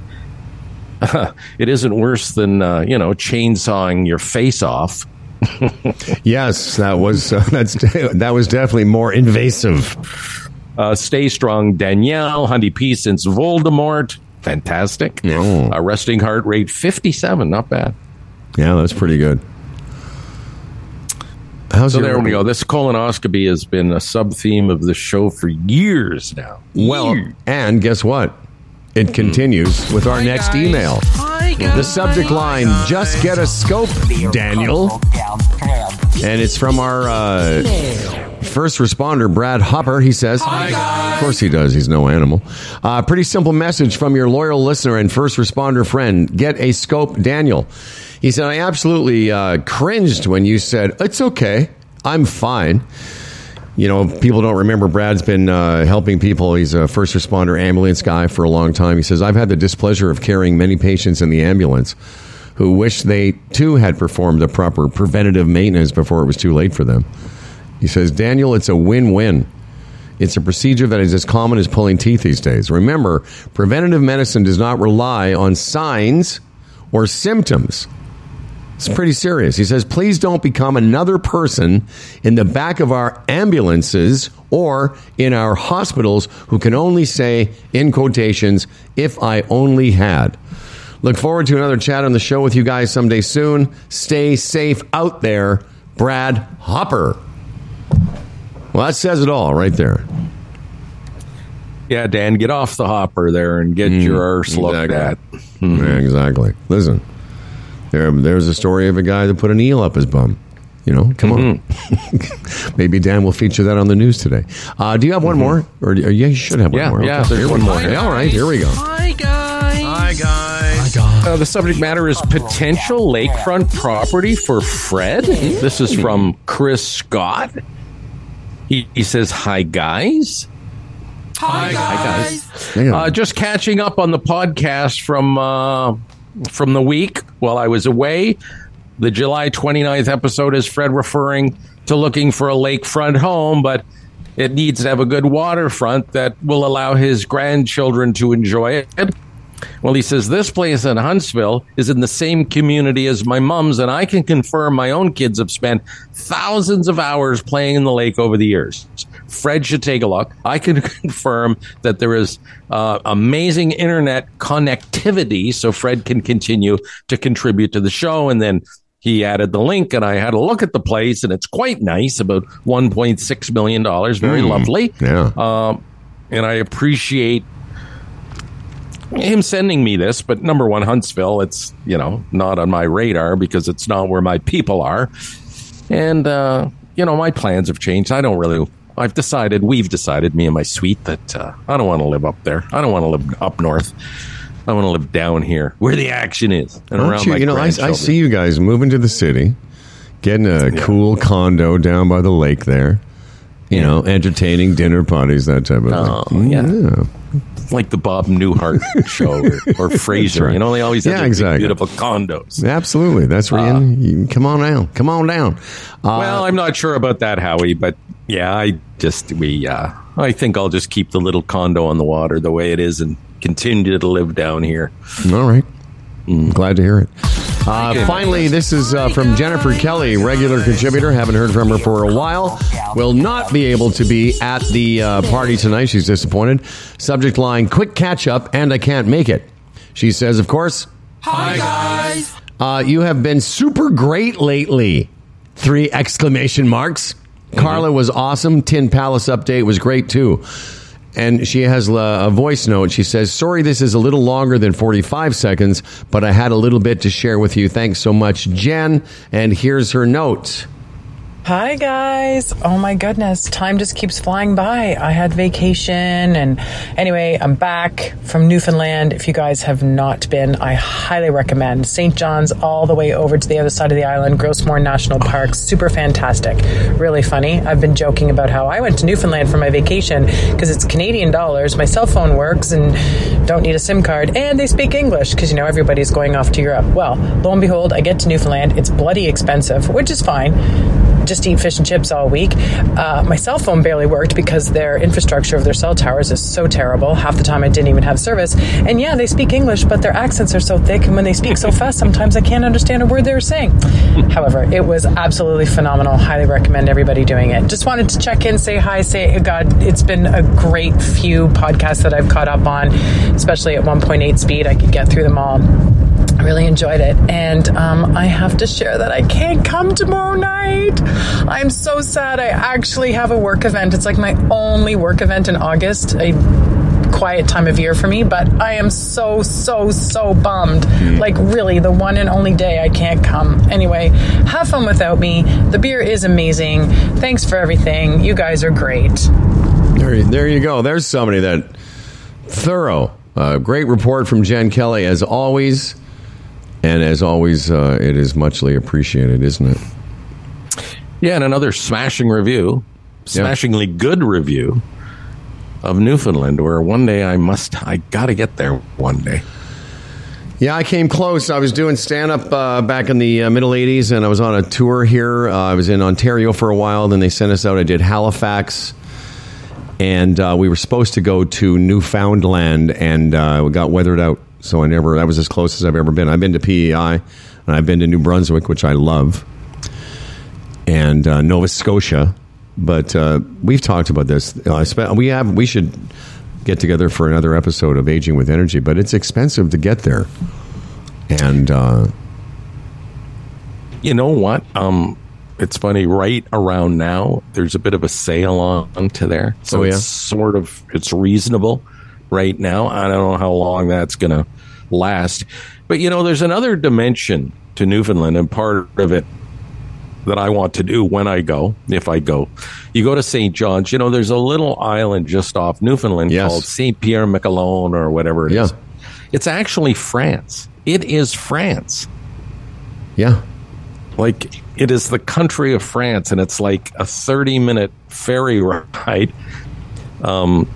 It isn't worse than, uh, you know, chainsawing your face off. Yes, that was uh, that's that was definitely more invasive. Uh, stay strong, Danielle. Hundy P since Voldemort. Fantastic. Oh. Uh, resting heart rate fifty-seven. Not bad. Yeah, that's pretty good. How's so your, there we go. This colonoscopy has been a sub-theme of the show for years now. Well, years. And guess what? It continues with our Hi, next guys. email. Hi, guys. The subject line, Hi, just get a scope, Daniel. And it's from our uh, first responder, Brad Hopper. He says, Hi, guys. Of course he does. He's no animal. Uh, pretty simple message from your loyal listener and first responder friend. Get a scope, Daniel. He said, I absolutely uh, cringed when you said, it's okay. I'm fine. You know, people don't remember Brad's been uh, helping people. He's a first responder ambulance guy for a long time. He says, I've had the displeasure of carrying many patients in the ambulance who wish they too had performed the proper preventative maintenance before it was too late for them. He says, Daniel, it's a win-win. It's a procedure that is as common as pulling teeth these days. Remember, preventative medicine does not rely on signs or symptoms. It's pretty serious. He says, please don't become another person in the back of our ambulances or in our hospitals who can only say, in quotations, if I only had. Look forward to another chat on the show with you guys someday soon. Stay safe out there, Brad Hopper. Well, that says it all right there. Yeah, Dan, get off the hopper there and get mm, your arse looked exactly. at. Mm-hmm. Yeah, exactly. Listen, there, there's a story of a guy that put an eel up his bum. You know, come mm-hmm. on. Maybe Dan will feature that on the news today. Uh, do you have one mm-hmm. more? Or, or yeah, you should have one yeah, more. Yeah, okay. there's one more. All right, here we go. Hi, guys. Hi, guys. Hi, guys. Uh, the subject matter is potential lakefront property for Fred. This is from Chris Scott. He, he says, hi, guys. Hi, guys. Hi, guys. Uh, just catching up on the podcast from uh, from the week while I was away. The July twenty-ninth episode is Fred referring to looking for a lakefront home, but it needs to have a good waterfront that will allow his grandchildren to enjoy it. Well, he says, this place in Huntsville is in the same community as my mom's, and I can confirm my own kids have spent thousands of hours playing in the lake over the years. Fred should take a look. I can confirm that there is uh, amazing internet connectivity, so Fred can continue to contribute to the show. And then he added the link, and I had a look at the place, and it's quite nice, about one point six million dollars. Very mm, lovely. Yeah. Um, and I appreciate him sending me this, but number one, Huntsville, it's, you know, not on my radar because it's not where my people are. And, uh, you know, my plans have changed. I don't really, I've decided, we've decided, me and my suite, that uh, I don't want to live up there. I don't want to live up north. I want to live down here where the action is. And don't around you, my you know, I, I see you guys moving to the city, getting a yeah. cool condo down by the lake there, you yeah. know, entertaining dinner parties, that type of oh, thing. Yeah. yeah. Like the Bob Newhart show or, or Frasier. Right. You know, they always have yeah, these exactly. beautiful condos. Absolutely. That's where uh, you, you come on down. Come on down. Uh, well, I'm not sure about that, Howie, but yeah, I just, we, uh, I think I'll just keep the little condo on the water the way it is and continue to live down here. All right. Mm. Glad to hear it. Uh, finally, this is uh, from Jennifer Kelly, regular contributor. Haven't heard from her for a while. Will not be able to be at the uh, party tonight. She's disappointed. Subject line, quick catch up, and I can't make it. She says, of course, hi, guys. Uh, you have been super great lately. Three exclamation marks. Mm-hmm. Carla was awesome. Tin Palace update was great, too. And she has a voice note. She says, sorry, this is a little longer than forty-five seconds, but I had a little bit to share with you. Thanks so much, Jen. And here's her note. Hi, guys. Oh, my goodness. Time just keeps flying by. I had vacation. And anyway, I'm back from Newfoundland. If you guys have not been, I highly recommend Saint John's all the way over to the other side of the island, Grossmore National Park. Super fantastic. Really funny. I've been joking about how I went to Newfoundland for my vacation because it's Canadian dollars. My cell phone works and don't need a SIM card. And they speak English because, you know, everybody's going off to Europe. Well, lo and behold, I get to Newfoundland. It's bloody expensive, which is fine. Just eat fish and chips all week. Uh, my cell phone barely worked because their infrastructure of their cell towers is so terrible. Half the time I didn't even have service. And yeah, they speak English, but their accents are so thick. And when they speak so fast, sometimes I can't understand a word they're saying. However, it was absolutely phenomenal. Highly recommend everybody doing it. Just wanted to check in, say hi, say, God, it's been a great few podcasts that I've caught up on, especially at one point eight speed. I could get through them all. I really enjoyed it. And um, I have to share that I can't come tomorrow night. I'm so sad. I actually have a work event. It's like my only work event in August. A quiet time of year for me, but I am so, so, so bummed. Mm. Like, really, the one and only day I can't come. Anyway, have fun without me. The beer is amazing. Thanks for everything. You guys are great. There, there you go. There's somebody that thorough. Uh, great report from Jen Kelly, as always. And as always, uh, it is muchly appreciated, isn't it? Yeah, and another smashing review, smashingly yeah. good review of Newfoundland, where one day I must, I got to get there one day. Yeah, I came close. I was doing stand-up uh, back in the uh, middle eighties, and I was on a tour here. Uh, I was in Ontario for a while, then they sent us out. I did Halifax, and uh, we were supposed to go to Newfoundland, and uh, we got weathered out, so I never. That was as close as I've ever been. I've been to P E I, and I've been to New Brunswick, which I love, and uh, Nova Scotia. But uh, we've talked about this. Uh, I spent, we have. We should get together for another episode of Aging with Energy, but it's expensive to get there. And uh, you know what? Um, it's funny. Right around now, there's a bit of a sale on to there, so oh, yeah? it's sort of it's reasonable right now. I don't know how long that's going to last, but you know, there's another dimension to Newfoundland, and part of it that I want to do when I go, if I go. You go to Saint John's, you know, there's a little island just off Newfoundland yes. called Saint Pierre Miquelon or whatever it yeah. is. It's actually France. It is France. Yeah. Like, it is the country of France, and it's like a thirty-minute ferry ride um,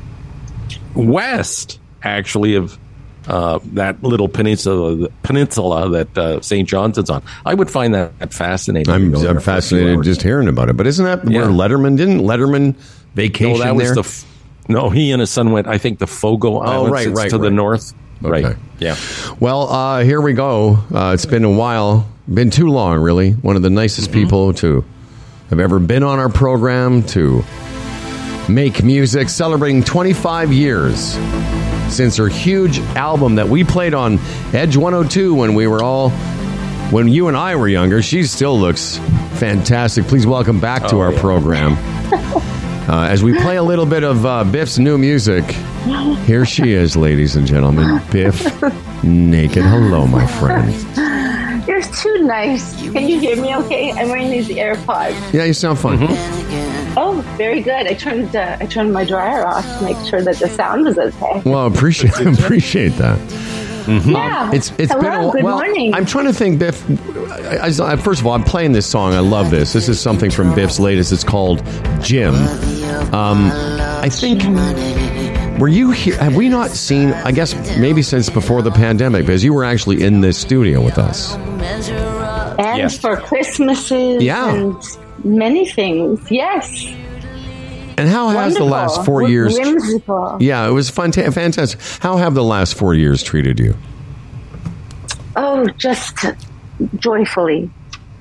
west, actually, of Uh, that little peninsula, peninsula that uh, Saint John's is on. I would find that fascinating. I'm, I'm fascinated just hearing about it. But isn't that yeah. where Letterman didn't Letterman vacation no, that was there? The f- no, he and his son went. I think the Fogo Islands. Oh, right, it's right, to right. the north. Okay. Right. Yeah. Well, uh, here we go. Uh, it's been a while. Been too long, really. One of the nicest mm-hmm. people to have ever been on our program, to make music, celebrating twenty-five years since her huge album that we played on Edge one oh two when we were all, when you and I were younger. She still looks fantastic. Please welcome back to oh, our yeah. program. Uh, as we play a little bit of uh, Biff's new music, here she is, ladies and gentlemen. Biff Naked. Hello, my friend. You're too nice. Can you hear me okay? I'm wearing these AirPods. Yeah, you sound fine. Mm-hmm. Oh, very good. I turned uh, I turned my dryer off to make sure that the sound was okay. Well, appreciate appreciate that. Mm-hmm. Yeah. It's it's Hello, been a, good well, morning. I'm trying to think, Biff. I, I, first of all, I'm playing this song. I love this. This is something from Biff's latest. It's called Jim. Um, I think. Were you here? Have we not seen? I guess maybe since before the pandemic, because you were actually in this studio with us. And yes. for Christmases. Yeah. And many things. Yes. And how has Wonderful. the last four years? Whimsical. Yeah, it was fanta- fantastic. How have the last four years treated you? Oh, just joyfully.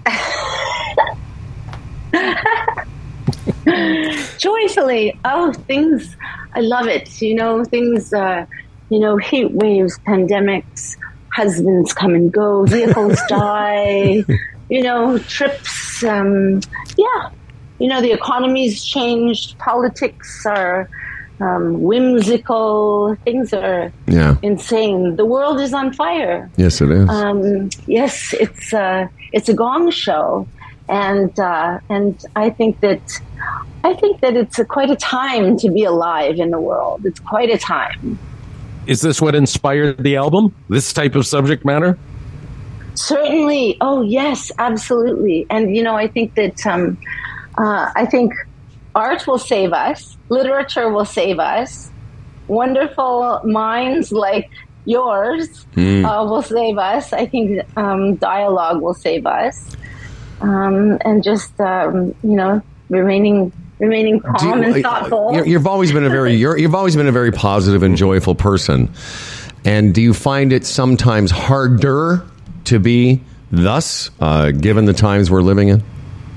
Joyfully. Oh, things. I love it. You know, things. Uh, you know, heat waves, pandemics, husbands come and go, vehicles die. You know, trips. Um, yeah. You know, the economy's changed. Politics are um, whimsical. Things are Yeah. insane. The world is on fire. Yes, it is. Um, yes, it's a it's a gong show, and uh, and I think that I think that it's a, quite a time to be alive in the world. It's quite a time. Is this what inspired the album? This type of subject matter? Certainly. Oh, yes, absolutely. And you know, I think that um, uh, I think art will save us. Literature will save us. Wonderful minds like yours mm. uh, will save us. I think um, dialogue will save us, um, and just um, you know, remaining remaining calm you, and thoughtful. You're, you've always been a very you're, you've always been a very positive and joyful person. And do you find it sometimes harder to be thus, uh, given the times we're living in?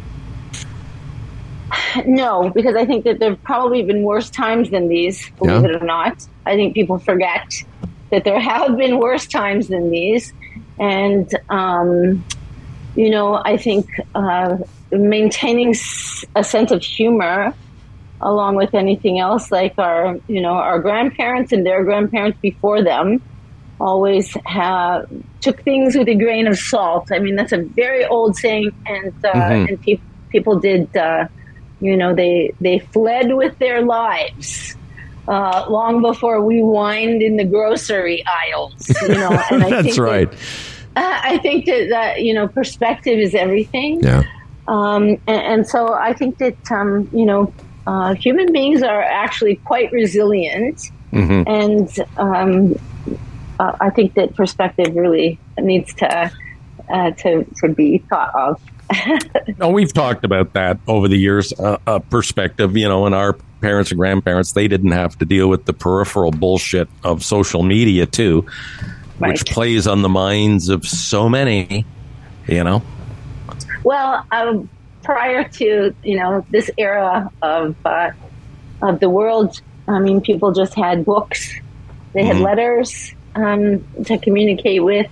No, because I think that there have probably been worse times than these, believe yeah. it or not. I think people forget that there have been worse times than these. And, um, you know, I think uh, maintaining a sense of humor, along with anything else, like our, you know, our grandparents and their grandparents before them, always have took things with a grain of salt. I mean, that's a very old saying, and uh, mm-hmm. and pe- people did, uh, you know, they they fled with their lives uh, long before we whined in the grocery aisles. You know, and I that's think right. That, uh, I think that, that you know, perspective is everything. Yeah. Um, and, and so I think that um, you know, uh, human beings are actually quite resilient, mm-hmm. and um, uh, I think that perspective really needs to uh, to to be thought of. No, we've talked about that over the years. Uh, uh, perspective, you know, and our parents and grandparents, they didn't have to deal with the peripheral bullshit of social media too, Right. which plays on the minds of so many. You know. Well, um, prior to you know this era of uh, of the world, I mean, people just had books, they had Mhm. letters um, to communicate with,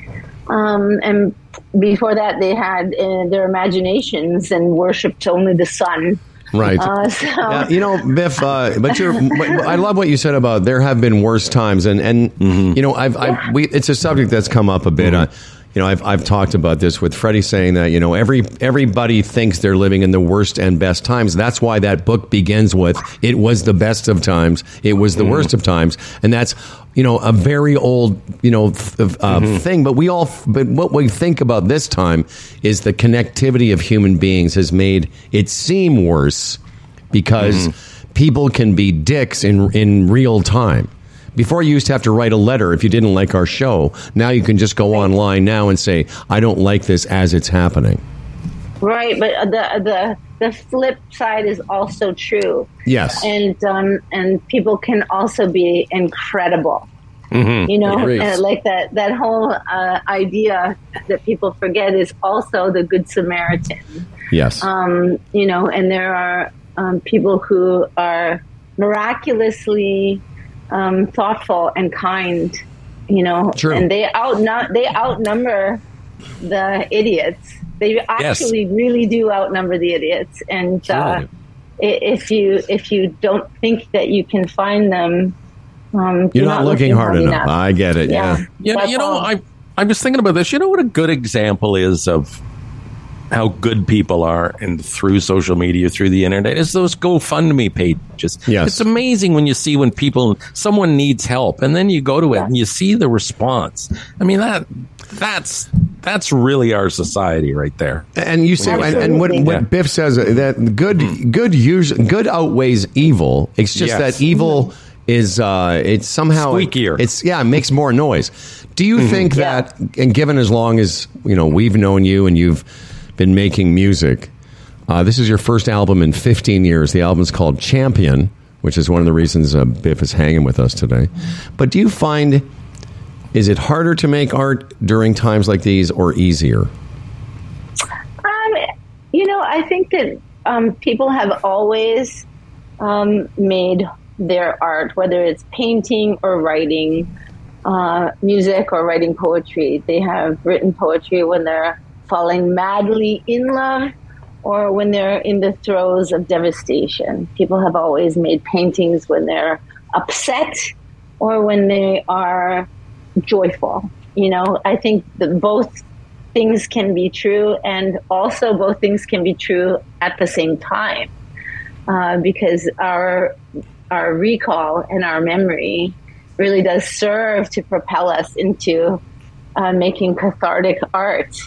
um, and before that, they had uh, their imaginations and worshipped only the sun. Right. Uh, so, Yeah, you know, Biff, uh, but you're, but I love what you said about there have been worse times. And, and you know, I've, I've we, it's a subject that's come up a bit. Uh, you know, I've, I've talked about this with Freddie saying that, you know, every everybody thinks they're living in the worst and best times. That's why that book begins with, it was the best of times. It was the worst of times. And that's, you know, a very old, you know, th- uh, Mm-hmm. thing. But we all, but what we think about this time is the connectivity of human beings has made it seem worse because people can be dicks in in real time. Before, you used to have to write a letter if you didn't like our show. Now you can just go online now and say, I don't like this as it's happening. right, but the the the flip side is also true. Yes. and um, and people can also be incredible. Mm-hmm. You know, Agreed. and like that that whole uh, idea that people forget is also the Good Samaritan. Yes. Um, you know, and there are um, people who are miraculously um, thoughtful and kind. You know, True. and they out they outnumber the idiots. They actually really do outnumber the idiots. And uh, i- if you if you don't think that you can find them, um, You're not, looking, hard enough. I get it. Yeah. You know, That's you know all. I, I was thinking about this. You know what a good example is of how good people are and through social media, through the internet, is those GoFundMe pages. Yes. It's amazing when you see when people, someone needs help, and then you go to it and you see the response. I mean, that that's that's really our society right there. And you say, and, and what, Absolutely. what Yeah. Biff says, uh, that good, good, use, good outweighs evil. It's just Yes. that evil is, uh, it's somehow Squeakier. It's yeah, it makes more noise. Do you think that, and given as long as you know we've known you and you've been making music, uh, this is your first album in fifteen years. The album's called Champion, which is one of the reasons uh, Biff is hanging with us today. But do you find, is it harder to make art during times like these or easier? Um, you know, I think that um, people have always um, made their art, whether it's painting or writing, uh, music or writing poetry. They have written poetry when they're falling madly in love or when they're in the throes of devastation. People have always made paintings when they're upset or when they are joyful. You know, I think that both things can be true, and also both things can be true at the same time, uh, because our our recall and our memory really does serve to propel us into uh, making cathartic art.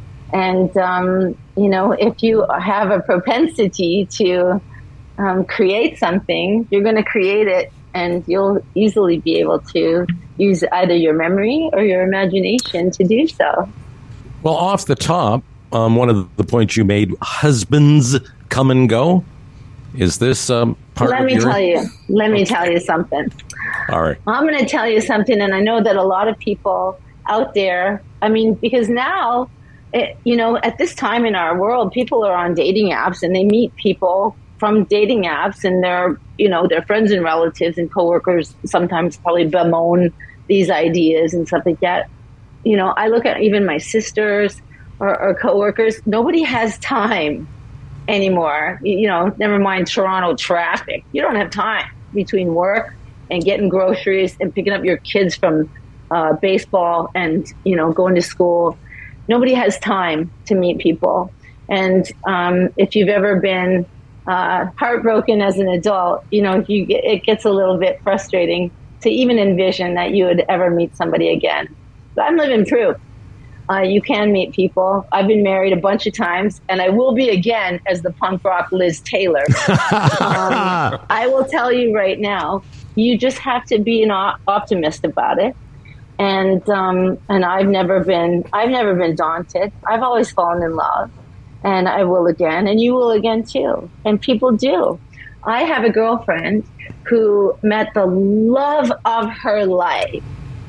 And um, you know, if you have a propensity to um, create something, you're going to create it, and you'll easily be able to use either your memory or your imagination to do so. Well, off the top, um, one of the points you made, husbands come and go. Is this um, part Let of me your... tell you. Let me tell you something. All right. I'm going to tell you something, and I know that a lot of people out there, I mean, because now, it, you know, at this time in our world, people are on dating apps and they meet people from dating apps, and their, you know, their friends and relatives and coworkers sometimes probably bemoan these ideas and stuff like that. You know, I look at even my sisters or, or coworkers, nobody has time anymore. You, you know, never mind Toronto traffic. You don't have time between work and getting groceries and picking up your kids from uh, baseball and, you know, going to school. Nobody has time to meet people. And um, if you've ever been uh, heartbroken as an adult, you know, you get, it gets a little bit frustrating to even envision that you would ever meet somebody again. But I'm living proof. Uh, you can meet people. I've been married a bunch of times, and I will be again as the punk rock Liz Taylor. um, I will tell you right now, you just have to be an op- optimist about it. And um, and I've never been I've never been daunted. I've always fallen in love, and I will again, and you will again too. And people do. I have a girlfriend who met the love of her life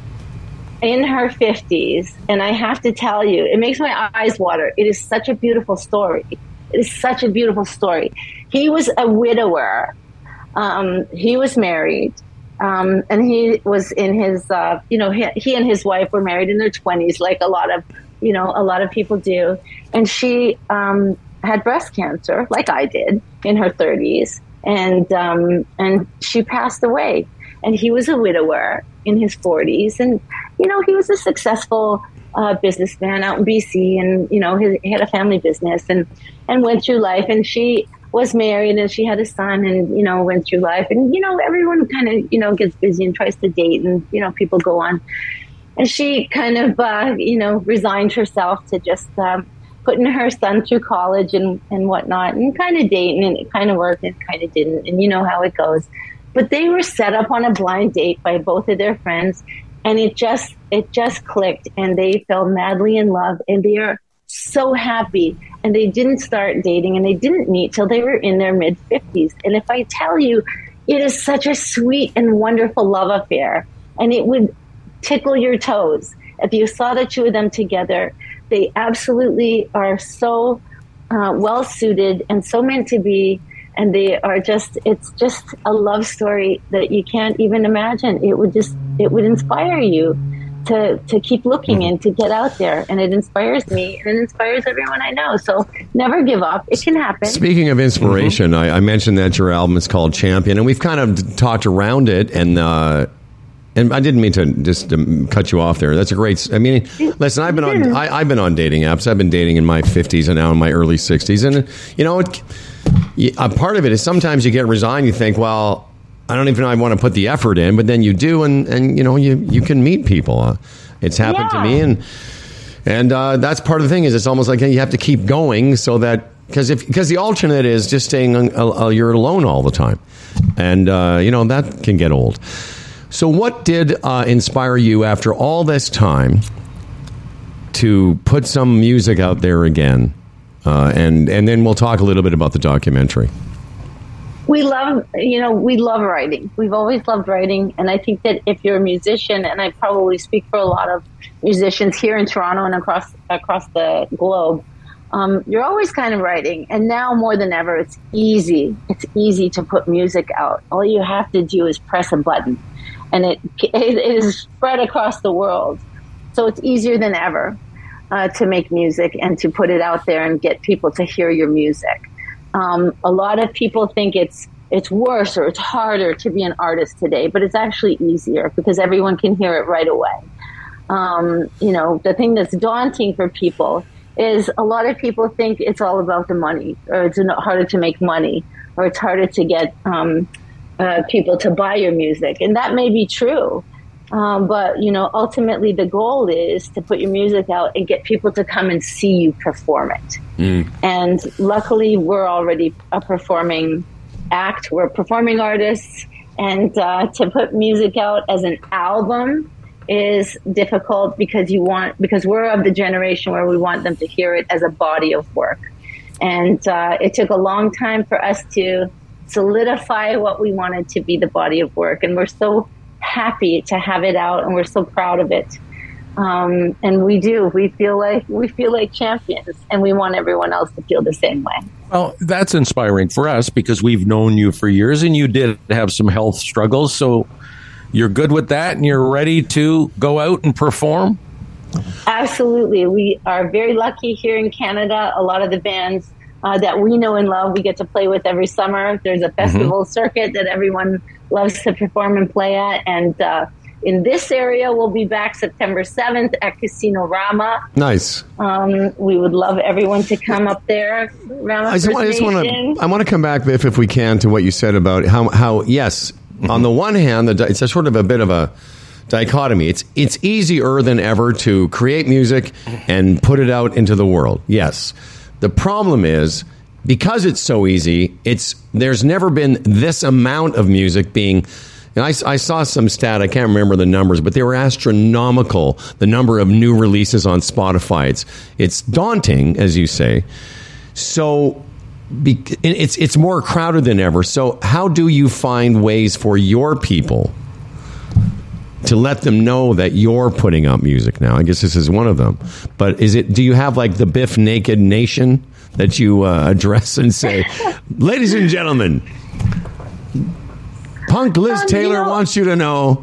in her fifties, and I have to tell you, it makes my eyes water. It is such a beautiful story. It is such a beautiful story. He was a widower. Um, he was married. Um, and he was in his, uh, you know, he, he and his wife were married in their twenties, like a lot of, you know, a lot of people do. And she um, had breast cancer, like I did, in her thirties. And um, and she passed away. And he was a widower in his forties. And, you know, he was a successful uh, businessman out in B C. And, you know, he, he had a family business and, and went through life. And she was married and she had a son and, you know, went through life. And, you know, everyone kind of, you know, gets busy and tries to date and, you know, people go on. And she kind of, uh, you know, resigned herself to just um, putting her son through college and, and whatnot and kind of dating, and it kind of worked and kind of didn't. And you know how it goes. But they were set up on a blind date by both of their friends, and it just, it just clicked, and they fell madly in love, and they are so happy. And they didn't start dating and they didn't meet till they were in their mid fifties. And if I tell you, it is such a sweet and wonderful love affair, and it would tickle your toes if you saw the two of them together. They absolutely are so uh, well suited and so meant to be. And they are just, it's just a love story that you can't even imagine. It would just, it would inspire you to, to keep looking and to get out there. And it inspires me and it inspires everyone I know. So never give up. It can happen. Speaking of inspiration, mm-hmm. I, I mentioned that your album is called Champion, and we've kind of talked around it. And, uh, and I didn't mean to just um, cut you off there. That's a great, I mean, listen, I've been on, I, I've been on dating apps. I've been dating in my fifties and now in my early sixties. And, you know, it, a part of it is sometimes you get resigned. You think, well, I don't even know I want to put the effort in, but then you do, and, and you know, you, you can meet people. Uh, it's happened yeah. to me, and and uh, that's part of the thing is it's almost like you have to keep going so that, because if because the alternate is just staying on, uh, you're alone all the time, and uh, you know, that can get old. So what did uh, inspire you after all this time to put some music out there again? Uh, and and then we'll talk a little bit about the documentary. We love, you know, we love writing. We've always loved writing. And I think that if you're a musician, and I probably speak for a lot of musicians here in Toronto and across across the globe, um, you're always kind of writing. And now more than ever, it's easy. It's easy to put music out. All you have to do is press a button, and it it is spread across the world. So it's easier than ever uh, to make music and to put it out there and get people to hear your music. Um, a lot of people think it's it's worse or it's harder to be an artist today, but it's actually easier because everyone can hear it right away. Um, you know, the thing that's daunting for people is a lot of people think it's all about the money, or it's harder to make money, or it's harder to get um, uh, people to buy your music. And that may be true. Um, but, you know, ultimately the goal is to put your music out and get people to come and see you perform it. Mm. And luckily, we're already a performing act. We're performing artists. And uh, to put music out as an album is difficult because you want because we're of the generation where we want them to hear it as a body of work. And uh, it took a long time for us to solidify what we wanted to be the body of work. And we're so happy to have it out, and we're so proud of it. Um, and we do. We feel like we feel like champions, and we want everyone else to feel the same way. Well, that's inspiring for us because we've known you for years, and you did have some health struggles. So you're good with that, and you're ready to go out and perform? Absolutely. We are very lucky here in Canada. A lot of the bands uh, that we know and love, we get to play with every summer. There's a festival mm-hmm. circuit that everyone loves to perform and play at. And uh, in this area, we'll be back September seventh at Casino Rama. Nice. Um, we would love everyone to come up there. Rama I just, want, I just want to I want to come back, if if we can, to what you said about how, how yes, mm-hmm. on the one hand, the, it's a sort of a bit of a dichotomy. It's it's easier than ever to create music and put it out into the world. Yes. The problem is, because it's so easy, it's there's never been this amount of music being And I, I saw some stat, I can't remember the numbers, but they were astronomical, the number of new releases on Spotify. It's, it's daunting, as you say. So be, it's, it's more crowded than ever. So how do you find ways for your people to let them know that you're putting out music now? I guess this is one of them. But is it? Do you have like the Biff Naked Nation that you uh, address and say, ladies and gentlemen, Punk Liz Um, Taylor you know- wants you to know.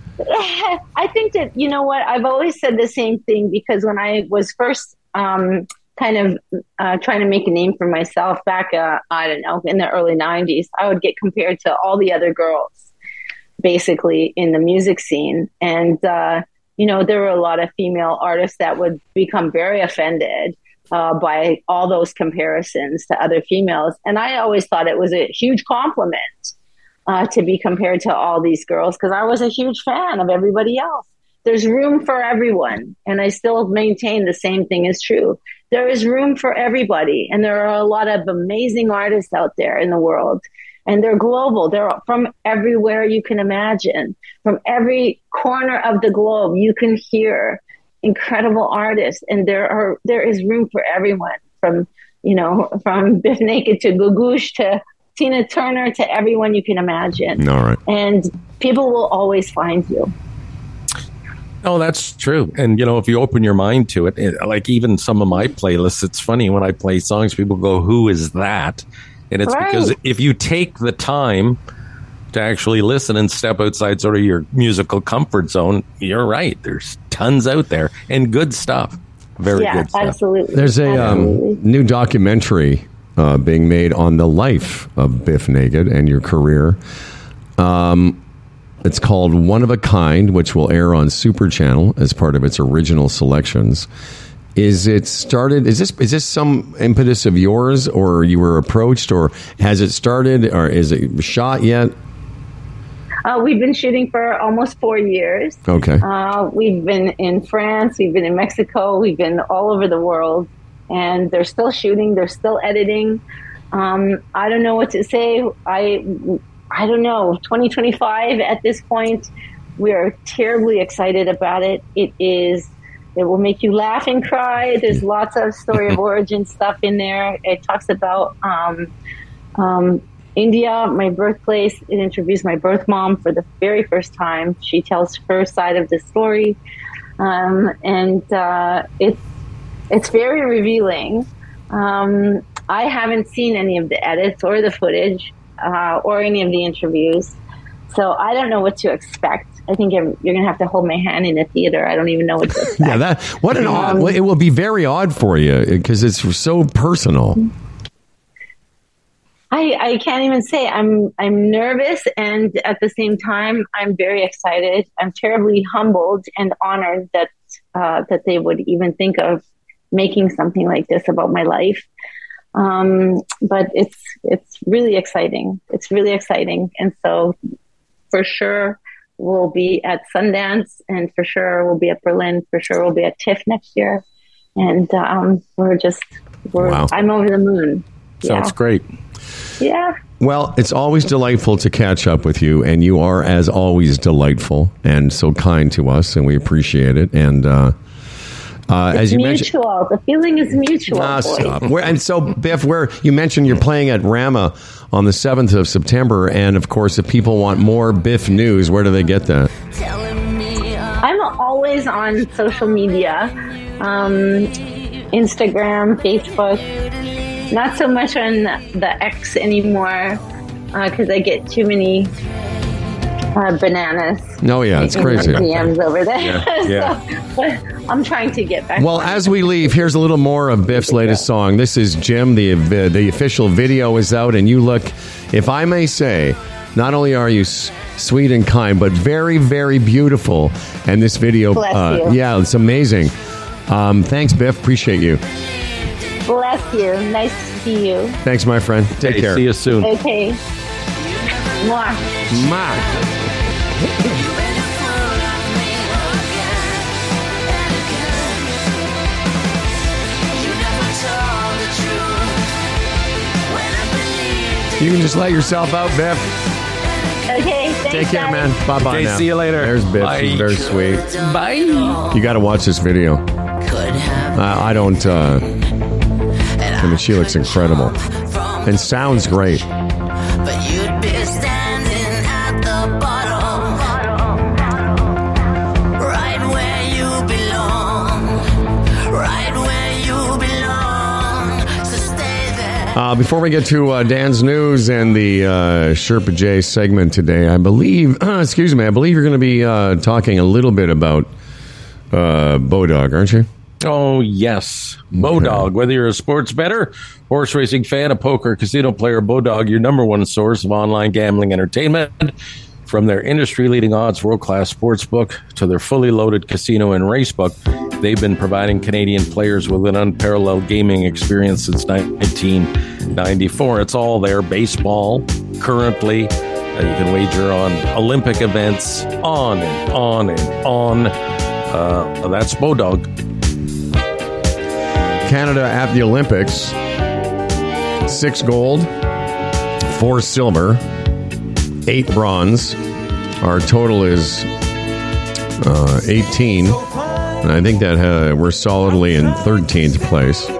I think that, you know what, I've always said the same thing, because when I was first um, kind of uh, trying to make a name for myself back, uh, I don't know, in the early nineties, I would get compared to all the other girls, basically, in the music scene. And, uh, you know, there were a lot of female artists that would become very offended uh, by all those comparisons to other females. And I always thought it was a huge compliment uh, to be compared to all these girls, because I was a huge fan of everybody else. There's room for everyone. And I still maintain the same thing is true. There is room for everybody. And there are a lot of amazing artists out there in the world. And they're global. They're from everywhere you can imagine. From every corner of the globe, you can hear incredible artists. And there are there is room for everyone. From, you know, from Biff Naked to Gugush to Tina Turner to everyone you can imagine. All right. And people will always find you. Oh, that's true. And, you know, if you open your mind to it, it, like even some of my playlists, it's funny when I play songs, people go, who is that? And it's Right. because if you take the time to actually listen and step outside sort of your musical comfort zone, you're right. There's tons out there and good stuff. Very yeah, good stuff. absolutely. There's a Absolutely. um, new documentary uh, being made on the life of Biff Naked and your career. Um, it's called One of a Kind, which will air on Super Channel as part of its original selections. Is it started? Is this is this some impetus of yours, or you were approached, or has it started, or is it shot yet? Uh, we've been shooting for almost four years. Okay. Uh, we've been in France, we've been in Mexico, we've been all over the world, and they're still shooting, they're still editing. Um, I don't know what to say. I, I don't know. twenty twenty-five at this point, we are terribly excited about it. It is. It will make you laugh and cry. There's lots of story of origin stuff in there. It talks about um, um, India, my birthplace. It introduced my birth mom for the very first time. She tells her side of the story, um, and uh, it's it's very revealing. Um, I haven't seen any of the edits or the footage uh, or any of the interviews, so I don't know what to expect. I think you're, you're going to have to hold my hand in a theater. I don't even know what to expect. Yeah, that what an odd. Um, It will be very odd for you because it's so personal. I, I can't even say. I'm I'm nervous, and at the same time, I'm very excited. I'm terribly humbled and honored that uh, that they would even think of making something like this about my life. Um, but it's it's really exciting. It's really exciting, and so for sure we'll be at Sundance, and for sure we'll be at Berlin. For sure we'll be at TIFF next year, and um, we're just we're. Wow. I'm over the moon. Sounds Yeah. great. Yeah. Well, it's always delightful to catch up with you, and you are, as always, delightful and so kind to us, and we appreciate it. And uh, uh, as you mentioned, Mutual. The feeling is mutual. Ah, boys. stop. Where, and so, Biff, where you mentioned you're playing at Rama on the seventh of September, and of course, if people want more Biff news, where do they get that? I'm always on social media, um, Instagram, Facebook. Not so much on the X anymore because uh, I get too many uh, bananas. Oh, yeah, it's in crazy. the D Ms over there. Yeah, yeah. So, but I'm trying to get back. Well, as we leave, here's a little more of Biff's latest song. This is Jim. The uh, the official video is out, and you look, if I may say, not only are you s- sweet and kind, but very, very beautiful. And this video, Bless uh, you. yeah, it's amazing. Um, thanks, Biff. Appreciate you. Bless you. Nice to see you. Thanks, my friend. Take Hey, care. see you soon. Okay. Mwah. Ma. You can just let yourself out, Biff. Okay. Take care, man. Bye bye. Okay, now. see you later. There's Biff. Bye. He's very sweet. Bye. You got to watch this video. Uh, I don't. Uh, I mean, she looks incredible and sounds great. But you'd be standing at the bottom, right where you belong, right where you belong. So stay there. Uh, before we get to uh, Dan's news and the uh, Sherpa J segment today, I believe, excuse me, I believe you're going to be uh, talking a little bit about uh, Bodog, aren't you? Oh, yes. Bodog. Whether you're a sports bettor, horse racing fan, a poker casino player, Bodog, your number one source of online gambling entertainment. From their industry-leading odds, world-class sports book to their fully loaded casino and race book, they've been providing Canadian players with an unparalleled gaming experience since nineteen ninety-four. It's all there. Baseball, currently. Uh, you can wager on Olympic events, on and on and on. Uh, that's Bodog. Canada at the Olympics, six gold, four silver, eight bronze. Our total is uh, eighteen, and I think that uh, we're solidly in thirteenth place.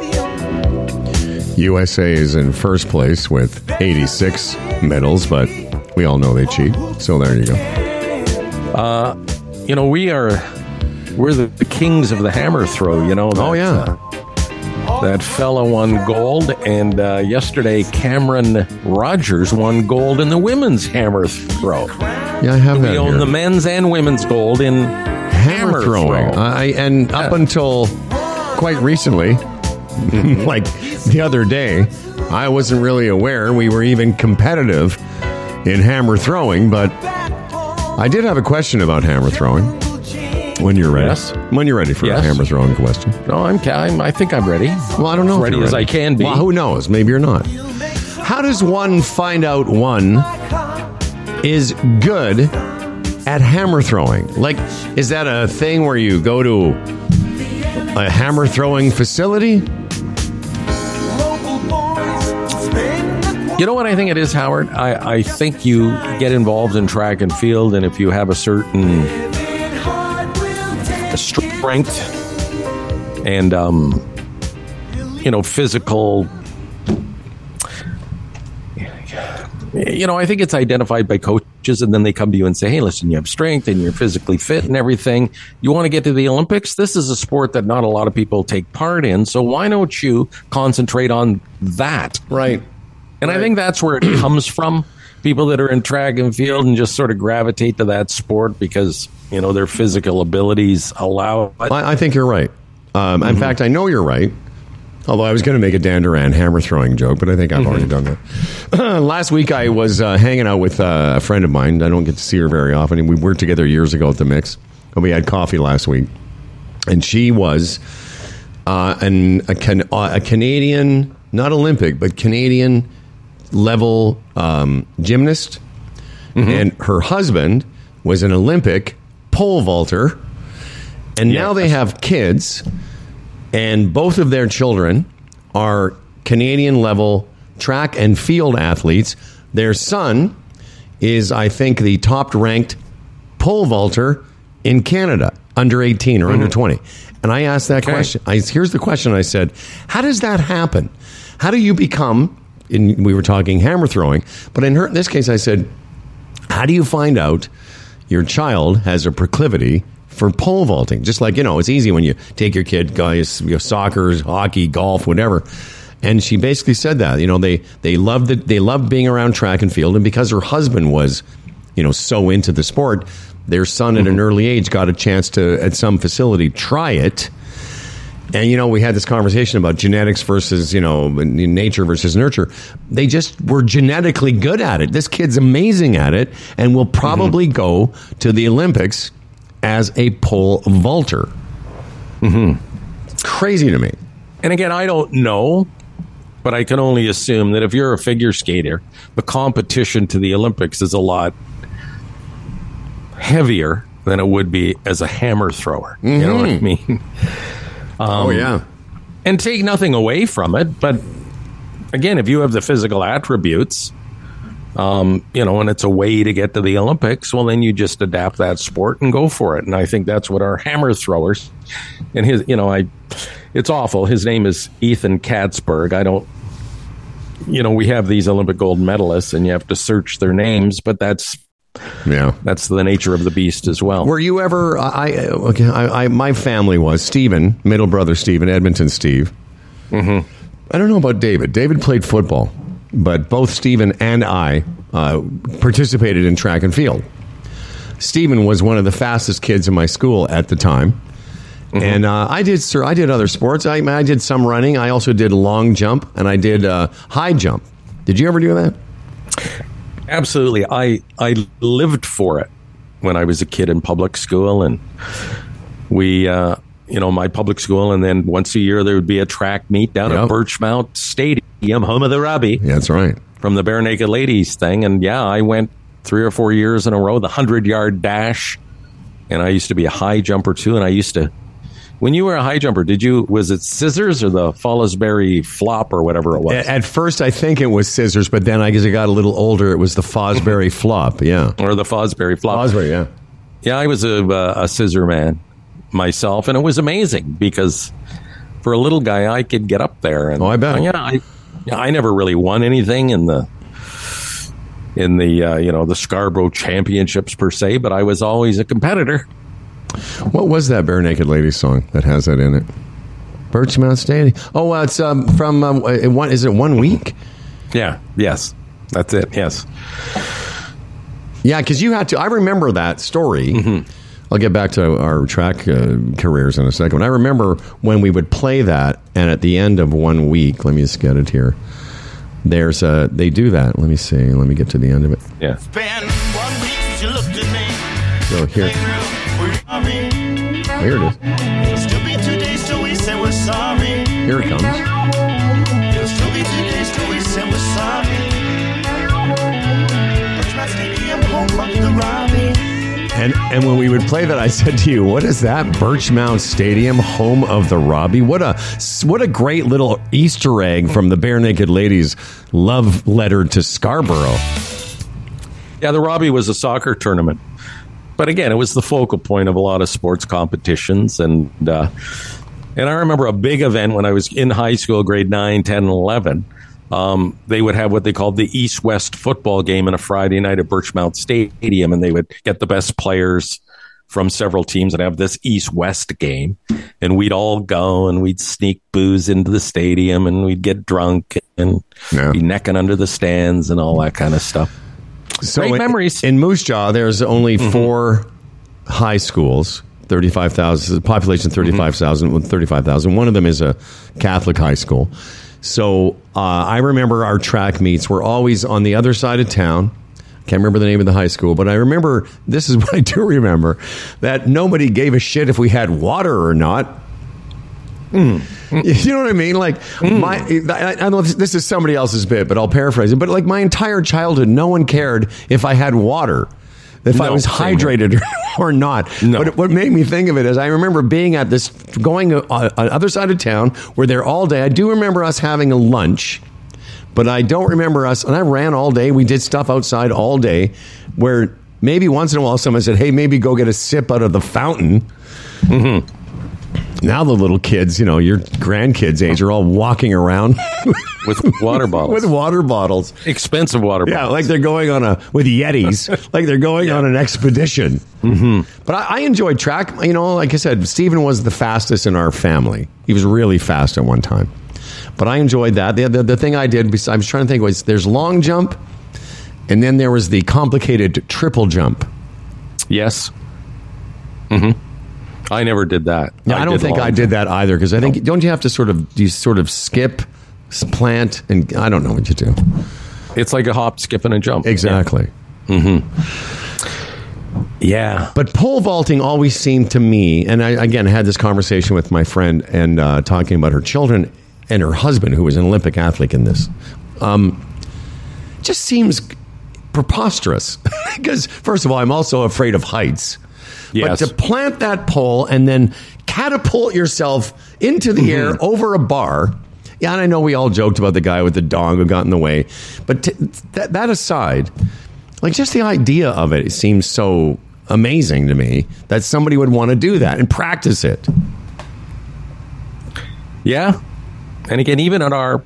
U S A is in first place with eighty-six medals, but we all know they cheat, so there you go. Uh, you know, we are, we're the, the kings of the hammer throw, you know. That, Oh, yeah. Uh, That fella won gold, and uh, yesterday Cameron Rogers won gold in the women's hammer throw. Yeah, I have that We own here. the men's and women's gold in hammer, hammer, throwing. throw. I and up Yeah. until quite recently, like the other day, I wasn't really aware we were even competitive in hammer throwing, but I did have a question about hammer throwing. When you're ready. Yes. When you're ready for Yes. a hammer throwing question. No, I'm, I'm. I think I'm ready. Well, I don't know. As if ready you're as I can be. Well, who knows? Maybe you're not. How does one find out one is good at hammer throwing? Like, is that a thing where you go to a hammer throwing facility? You know what I think it is, Howard? I, I think you get involved in track and field, and if you have a certain strength and, um, you know, physical, you know, I think it's identified by coaches, and then they come to you and say, hey, listen, you have strength and you're physically fit and everything. You want to get to the Olympics? This is a sport that not a lot of people take part in, so why don't you concentrate on that? Right. And I think that's where it comes from. People that are in track and field and just sort of gravitate to that sport because, you know, their physical abilities allow it. I, I think you're right. Um, in fact, I know you're right. Although I was going to make a Dan Duran hammer throwing joke, but I think I've already done that. Last week I was uh, hanging out with uh, a friend of mine. I don't get to see her very often. And we worked together years ago at the Mix. And we had coffee last week. And she was uh, an, a, can, uh, a Canadian, not Olympic, but Canadian level um, gymnast. Mm-hmm. And her husband was an Olympic pole vaulter. And Yeah. now they have kids. And both of their children are Canadian level track and field athletes. Their son is, I think, the top ranked pole vaulter in Canada, under eighteen or mm-hmm. under twenty. And I asked that Okay. question. I, here's the question I said, how does that happen? How do you become, in, we were talking hammer throwing, but in, her, in this case I said, how do you find out your child has a proclivity for pole vaulting? Just like, you know, it's easy when you take your kid, guys, you know, soccer, hockey, golf, whatever. And she basically said that, you know, they they loved it, they loved being around track and field, and because her husband was, you know, so into the sport, their son at an early age got a chance to, at some facility, try it. And, you know, we had this conversation about genetics versus, you know, nature versus nurture. They just were genetically good at it. This kid's amazing at it and will probably mm-hmm. go to the Olympics as a pole vaulter. Mm-hmm. Crazy to me. And again, I don't know, but I can only assume that if you're a figure skater, the competition to the Olympics is a lot heavier than it would be as a hammer thrower. Mm-hmm. You know what I mean? Um, oh, yeah. And take nothing away from it, but again, if you have the physical attributes, Um, you know, and it's a way to get to the Olympics. Well, then you just adapt that sport and go for it. And I think that's what our hammer throwers and his, you know, I, it's awful. His name is Ethan Katzberg. I don't, you know, we have these Olympic gold medalists and you have to search their names, but that's, yeah, that's the nature of the beast as well. Were you ever, I, okay, I, I my family was Stephen, middle brother Stephen, Edmonton Steve. Mm-hmm. I don't know about David. David played football. But both Stephen and I uh, participated in track and field. Stephen was one of the fastest kids in my school at the time. Mm-hmm. And uh, I did sir, I did other sports. I, I did some running. I also did long jump, and I did uh, high jump. Did you ever do that? Absolutely. I, I lived for it when I was a kid in public school. And we... Uh, you know, my public school, and then once a year there would be a track meet down yep. at Birchmount Stadium, home of the Robbie. Yeah, that's right. From the Bare Naked Ladies thing. And yeah, I went three or four years in a row, the hundred-yard dash. And I used to be a high jumper, too. And I used to, when you were a high jumper, did you, was it scissors or the Fosbury flop or whatever it was? At, at first, I think it was scissors, but then I guess I got a little older, it was the Fosbury flop, yeah. Or the Fosbury flop. Fosbury, yeah. Yeah, I was a, a, a scissor man myself, and it was amazing because for a little guy I could get up there. And oh, I bet. Yeah, I, yeah, I never really won anything in the in the uh, you know the Scarborough Championships per se, but I was always a competitor. What was that Bare Naked Ladies song that has that in it? Birchmount Stadium. Oh, uh, it's um, from um, one. Is it One Week? Yeah. Yes, that's it. Yes. Yeah, because you had to. I remember that story. Mm-hmm. I'll get back to our track uh, careers in a second. I remember when we would play that, and at the end of one week, let me just get it here. There's a, they do that. Let me see. Let me get to the end of it. Yeah. It's been one week since you looked at me. So here. Hey, Here it is. It'll still be two days till we say we're sorry. Here it comes. It'll still be two days till we say we're sorry. Birchmount Stadium, home of the Robbie. And and when we would play that, I said to you, "What is that? Birchmount Stadium, home of the Robbie? What a what a great little Easter egg from the Bare Naked Ladies love letter to Scarborough." Yeah, the Robbie was a soccer tournament, but again, it was the focal point of a lot of sports competitions, and uh, and I remember a big event when I was in high school, grade nine, ten, and eleven. Um, they would have what they called the East-West football game on a Friday night at Birchmount Stadium, and they would get the best players from several teams and have this East-West game. And we'd all go, and we'd sneak booze into the stadium, and we'd get drunk and yeah. be necking under the stands and all that kind of stuff. So Great in, memories. In Moose Jaw, there's only Mm-hmm. four high schools, thirty-five thousand, population thirty-five thousand, mm-hmm. thirty-five thousand. One of them is a Catholic high school. So uh, I remember our track meets were always on the other side of town. Can't remember the name of the high school, but I remember, this is what I do remember, that nobody gave a shit if we had water or not. Mm. You know what I mean? Like, mm. my, I, I don't know if this is somebody else's bit, but I'll paraphrase it. But like my entire childhood, no one cared if I had water. If no, I was hydrated or not. No. But what made me think of it is I remember being at this, going on the other side of town. We're there all day. I do remember us having a lunch, but I don't remember us. And I ran all day. We did stuff outside all day where maybe once in a while someone said, hey, maybe go get a sip out of the fountain. Mm-hmm. Now the little kids, you know, your grandkids' age, are all walking around with water bottles. With water bottles, expensive water bottles. Yeah, like they're going on a with Yetis, like they're going yeah. on an expedition. Mm-hmm. But I, I enjoyed track. You know, like I said, Stephen was the fastest in our family. He was really fast at one time. But I enjoyed that. The the, the thing I did, I was trying to think, was there's long jump, and then there was the complicated triple jump. Yes. Mm-hmm. I never did that. No, I, I don't think I did that either, because I think, no. don't you have to sort of, do you sort of skip, plant, and I don't know what you do. It's like a hop, skip, and a jump. Exactly. Yeah. Mm-hmm. Yeah. But pole vaulting always seemed to me, and I, again, had this conversation with my friend and uh, talking about her children and her husband, who was an Olympic athlete in this, um, just seems preposterous. Because, first of all, I'm also afraid of heights. Yes. But to plant that pole and then catapult yourself into the mm-hmm. air over a bar, Yeah, and I know we all joked about the guy with the dog who got in the way. But t- that, that aside, like just the idea of it, it seems so amazing to me that somebody would want to do that and practice it. Yeah. And again, even at our...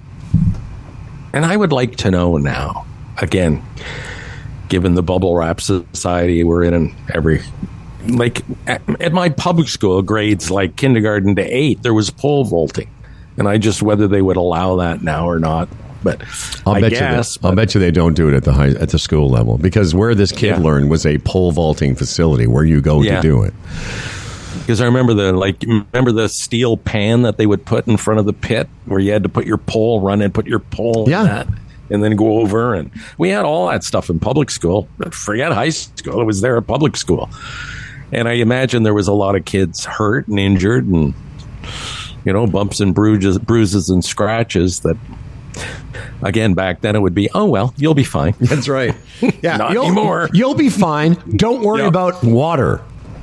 And I would like to know now, again, given the bubble wrap society we're in, and every... Like, at, at my public school, grades like kindergarten to eight, there was pole vaulting. And I just, whether they would allow that now or not. But I'll I bet guess, you that, I'll bet you they don't do it at the high, at the school level, because where this kid Yeah. learned was a pole vaulting facility where you go Yeah. to do it. Because I remember the like remember the steel pan that they would put in front of the pit where you had to put your pole, run and put your pole Yeah. in that, and then go over. And we had all that stuff in public school. But forget high school; it was there at public school. And I imagine there was a lot of kids hurt and injured, and you know, bumps and bruises, bruises and scratches. That again, back then it would be, oh well, you'll be fine. That's right. Yeah, Not you'll, anymore. You'll be fine. Don't worry Yeah. about water.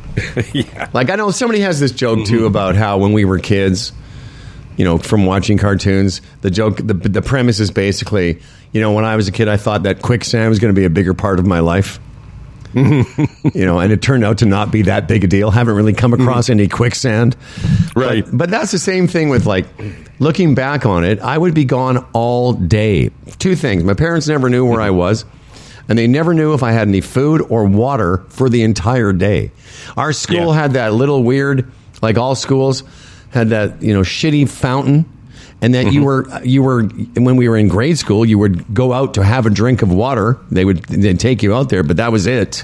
Yeah. Like I know somebody has this joke too about how when we were kids, you know, from watching cartoons, the joke, the the premise is basically, you know, when I was a kid, I thought that quicksand was going to be a bigger part of my life. You know, and it turned out to not be that big a deal. Haven't really come across any quicksand. Right. But, but that's the same thing with like looking back on it. I would be gone all day. Two things. My parents never knew where I was, and they never knew if I had any food or water for the entire day. Our school Yeah. had that little weird, like all schools, had that, you know, shitty fountain. And that you were, you were, when we were in grade school, you would go out to have a drink of water. They would they'd take you out there, but that was it.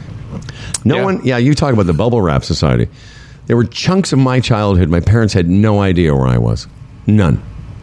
No Yeah. one, yeah, you talk about the bubble wrap society. There were chunks of my childhood. My parents had no idea where I was. None.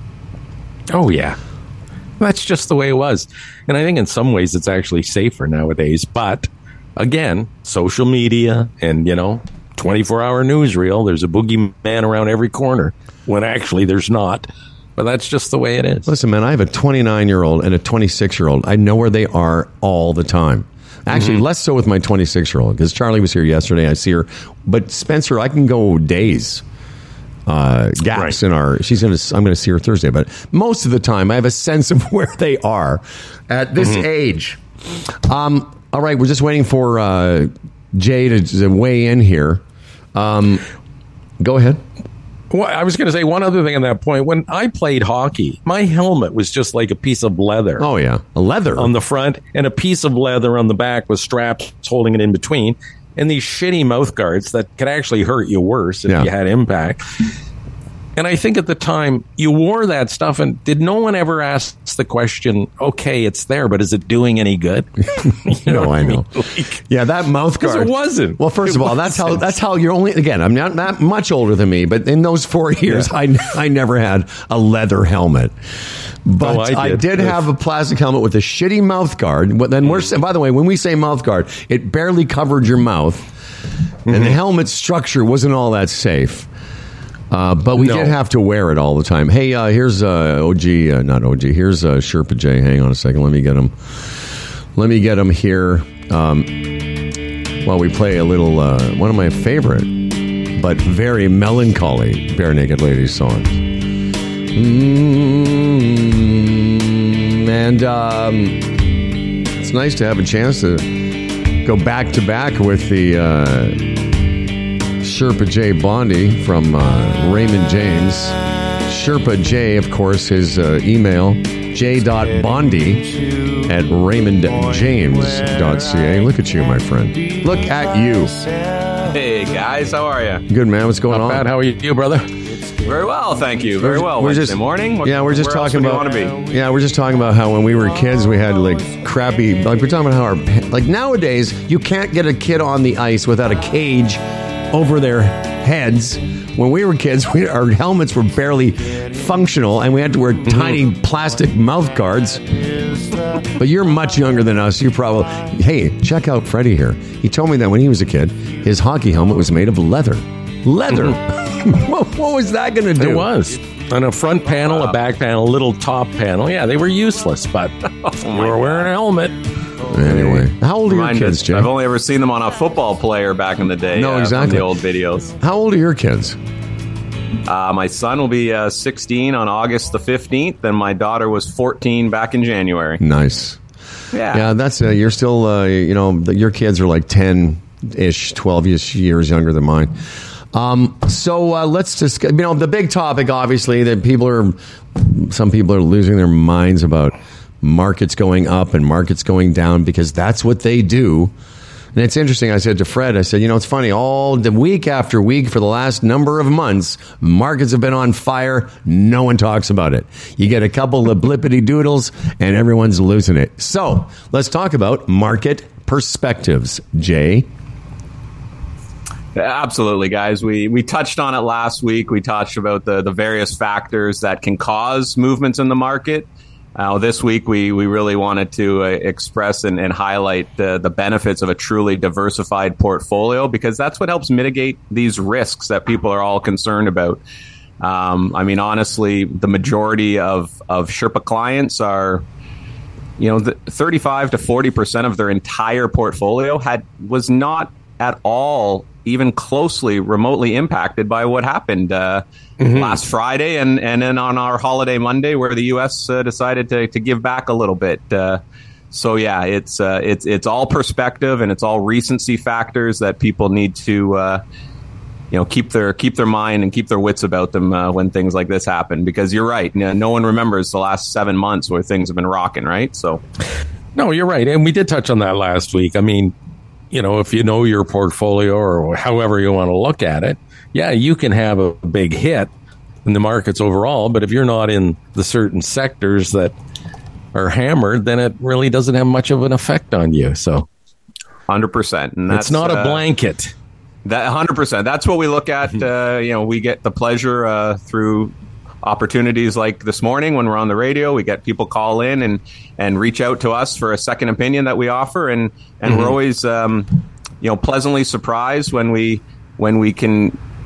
Oh, yeah. That's just the way it was. And I think in some ways it's actually safer nowadays. But again, social media and, you know, twenty-four hour newsreel, there's a boogeyman around every corner when actually there's not. But that's just the way it is. Listen, man, I have a twenty-nine-year-old and a twenty-six-year-old. I know where they are all the time. Actually, Mm-hmm. less so with my twenty-six-year-old because Charlie was here yesterday. I see her. But Spencer, I can go days. Uh, gaps Right. in our. She's gonna. I'm going to see her Thursday, but most of the time, I have a sense of where they are at this Mm-hmm. age. Um. All right, we're just waiting for uh, Jay to, to weigh in here. Um. Go ahead. Well, I was going to say one other thing on that point. When I played hockey, my helmet was just like a piece of leather. Oh yeah, a leather on the front and a piece of leather on the back with straps holding it in between, and these shitty mouth guards that could actually hurt you worse if Yeah. you had impact. And I think at the time you wore that stuff, and did no one ever ask the question, okay, it's there, but is it doing any good? You No, I know. Like, Yeah, that mouth 'Cause guard. it wasn't. Well, first It of all, that's how wasn't. that's how you're only. Again, I'm not, not much older than me, but in those four years, I I never had a leather helmet. But Oh, I I did. did have a plastic helmet with a shitty mouth guard. But then we're by the way, when we say mouth guard, it barely covered your mouth, and Mm-hmm. the helmet structure wasn't all that safe. Uh, but we No. did have to wear it all the time. Hey, uh, here's uh, O G, uh, not O G. Here's uh, Sherpa J. Hang on a second. Let me get him. Let me get him here. Um, while we play a little, uh, one of my favorite, but very melancholy Bare Naked Ladies songs. Mm, and um, it's nice to have a chance to go back to back with the uh, Sherpa J. Bondi from uh, Raymond James. Sherpa J, of course, his uh, email, j.bondi at raymond james dot c a. Look at you, my friend. Look at you. Hey guys, how are you? Good, man. What's going Not on? bad. How are you, brother? Very well, thank you. Very well. We're Wednesday just- morning. What, yeah, we're just where else talking would about. You want to be? Yeah, we're just talking about how when we were kids, we had like crappy. Like we're talking about how our like nowadays you can't get a kid on the ice without a cage over their heads. When we were kids, we, our helmets were barely functional, and we had to wear tiny plastic mouth guards. But you're much younger than us. You probably hey, check out Freddie here. He told me that when he was a kid, his hockey helmet was made of leather. Leather. what, what was that going to do? It was. On a front panel, a back panel, a little top panel. Yeah, they were useless, but you were wearing a helmet. Anyway, how old are your Mine kids, is- Jay? I've only ever seen them on a football player back in the day. No, uh, exactly. From the old videos. How old are your kids? Uh, my son will be uh, sixteen on August the fifteenth, and my daughter was fourteen back in January. Nice. Yeah. Yeah, that's, uh, you're still, uh, you know, your kids are like ten-ish, twelve-ish years younger than mine. Um, so uh, let's just, you know, the big topic, obviously, that people are, some people are losing their minds about markets going up and markets going down because that's what they do. And it's interesting. I said to Fred, I said, you know, it's funny. All the week after week for the last number of months, markets have been on fire. No one talks about it. You get a couple of blippity doodles and everyone's losing it. So let's talk about market perspectives. Jay? Absolutely, guys. We we touched on it last week. We touched about the, the various factors that can cause movements in the market. Uh, this week, we, we really wanted to uh, express and, and highlight the, the benefits of a truly diversified portfolio, because that's what helps mitigate these risks that people are all concerned about. Um, I mean, honestly, the majority of, of Sherpa clients are, you know, the thirty-five to forty percent of their entire portfolio had was not at all even closely remotely impacted by what happened uh, mm-hmm. last Friday and, and then on our holiday Monday, where the U S uh, decided to, to give back a little bit. Uh, so, yeah, it's uh, it's it's all perspective and it's all recency factors that people need to, uh, you know, keep their keep their mind and keep their wits about them uh, when things like this happen. Because you're right. No one remembers the last seven months where things have been rocking. Right. So, no, you're right. And we did touch on that last week. I mean, you know, if you know your portfolio or however you want to look at it, yeah, you can have a big hit in the markets overall. But if you're not in the certain sectors that are hammered, then it really doesn't have much of an effect on you. So one hundred percent. And that's it's not uh, a blanket. That one hundred percent. That's what we look at. Uh, you know, we get the pleasure uh, through opportunities like this morning when we're on the radio. We get people call in and, and reach out to us for a second opinion that we offer, and, and mm-hmm. we're always um, you know pleasantly surprised when we when we can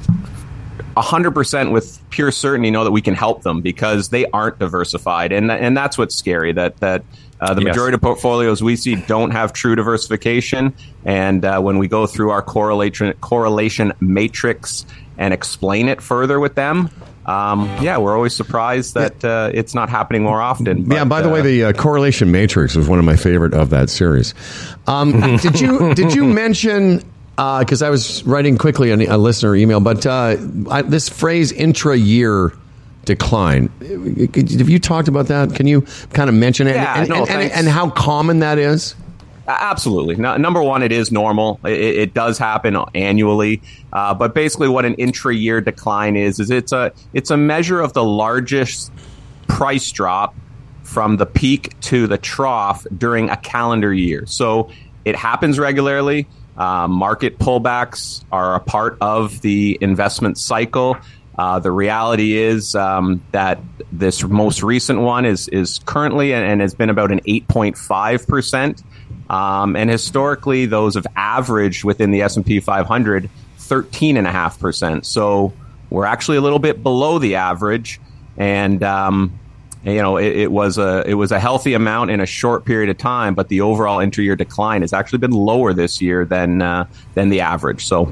one hundred percent with pure certainty know that we can help them because they aren't diversified, and and that's what's scary. That that uh, the yes. majority of portfolios we see don't have true diversification, and uh, when we go through our correlation correlation matrix and explain it further with them. Um, yeah, we're always surprised that uh, it's not happening more often. But, yeah, by the uh, way, the uh, correlation matrix was one of my favorite of that series. Um, did you did you mention, because uh, I was writing quickly on a listener email, but uh, I, this phrase intra-year decline, have you talked about that? Can you kind of mention it? Yeah, and, no, and, and, and how common that is? Absolutely. No, number one, it is normal. It, it does happen annually. Uh, but basically what an intra-year decline is, is it's a it's a measure of the largest price drop from the peak to the trough during a calendar year. So it happens regularly. Uh, market pullbacks are a part of the investment cycle. Uh, the reality is um, that this most recent one is, is currently and, and has been about an eight point five percent. Um, and historically, those have averaged within the S and P five hundred thirteen point five percent. So we're actually a little bit below the average. And, um, you know, it, it was a it was a healthy amount in a short period of time. But the overall inter-year decline has actually been lower this year than uh, than the average. So.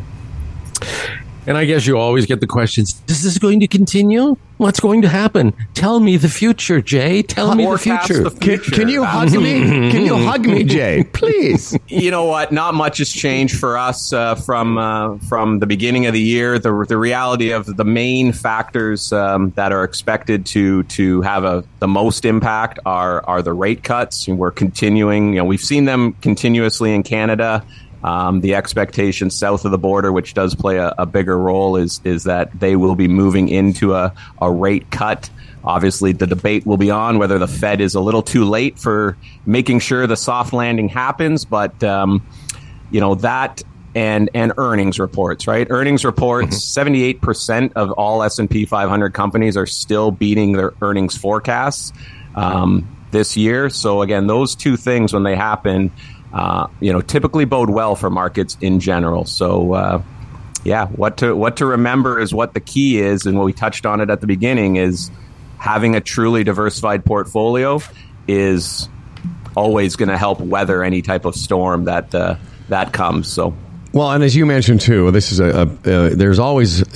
And I guess you always get the questions, is this going to continue? What's going to happen? Tell me the future, Jay. Tell me the future. the future. Can, can you hug me? Can you hug me, Jay? Please. You know what? Not much has changed for us uh, from uh, from the beginning of the year. The the reality of the main factors um, that are expected to to have a the most impact are are the rate cuts. And we're continuing. You know, we've seen them continuously in Canada. Um, the expectation south of the border, which does play a, a bigger role, is is that they will be moving into a, a rate cut. Obviously, the debate will be on whether the Fed is a little too late for making sure the soft landing happens. But, um, you know, that and and earnings reports, right? Earnings reports, mm-hmm. seventy-eight percent of all S and P five hundred companies are still beating their earnings forecasts um, this year. So, again, those two things, when they happen, Uh, you know, typically bode well for markets in general. So, uh, yeah, what to what to remember is what the key is, and what we touched on it at the beginning is having a truly diversified portfolio is always going to help weather any type of storm that uh, that comes. So, well, and as you mentioned too, this is a, a uh, there's always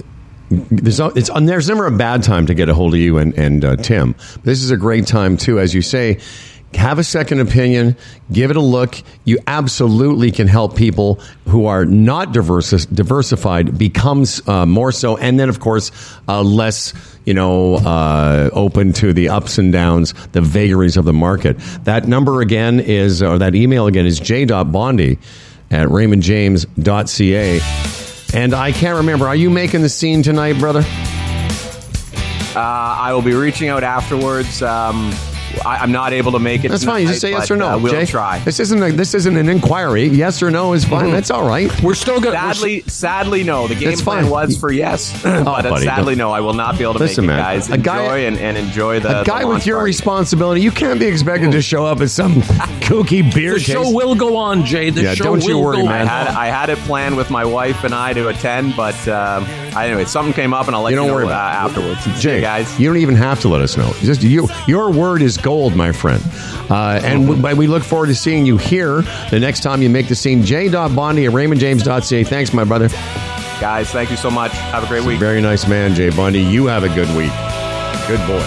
there's it's and there's never a bad time to get a hold of you and and uh, Tim. This is a great time too, as you say. Have a second opinion. Give it a look. You absolutely can help people who are not diversi- diversified becomes uh, more so, and then of course uh, less, you know, uh, open to the ups and downs, the vagaries of the market. That number again is, or that email again is j.bondy at raymond james dot c a. And I can't remember. Are you making the scene tonight, brother? Uh, I will be reaching out afterwards. Um, I, I'm not able to make it. That's tonight, fine. You just say yes but, or no. Uh, we'll Jay. try. This isn't a, this isn't an inquiry. Yes or no is fine. Mm-hmm. That's all right. We're still good. Sadly, sadly, no. The game That's plan fine. was for yes, Oh, but buddy, sadly, don't- no. I will not be able to Listen, make it, man, guys. a Enjoy guy- and, and enjoy the A guy the with launch your party. responsibility, you can't be expected to show up at some kooky beer The case. show will go on, Jay. The Yeah, show don't you will worry, go man. I had I had it planned with my wife and I to attend, but um, anyway, something came up, and I'll let You you, don't know worry uh, about it. afterwards. See Jay, you guys. you don't even have to let us know. Just you, your word is gold, my friend. Uh, and we, we look forward to seeing you here the next time you make the scene. j.bondy at raymond james dot c a. Thanks, my brother. Guys, thank you so much. Have a great week. Very nice man, Jay Bundy. You have a good week. Good boy.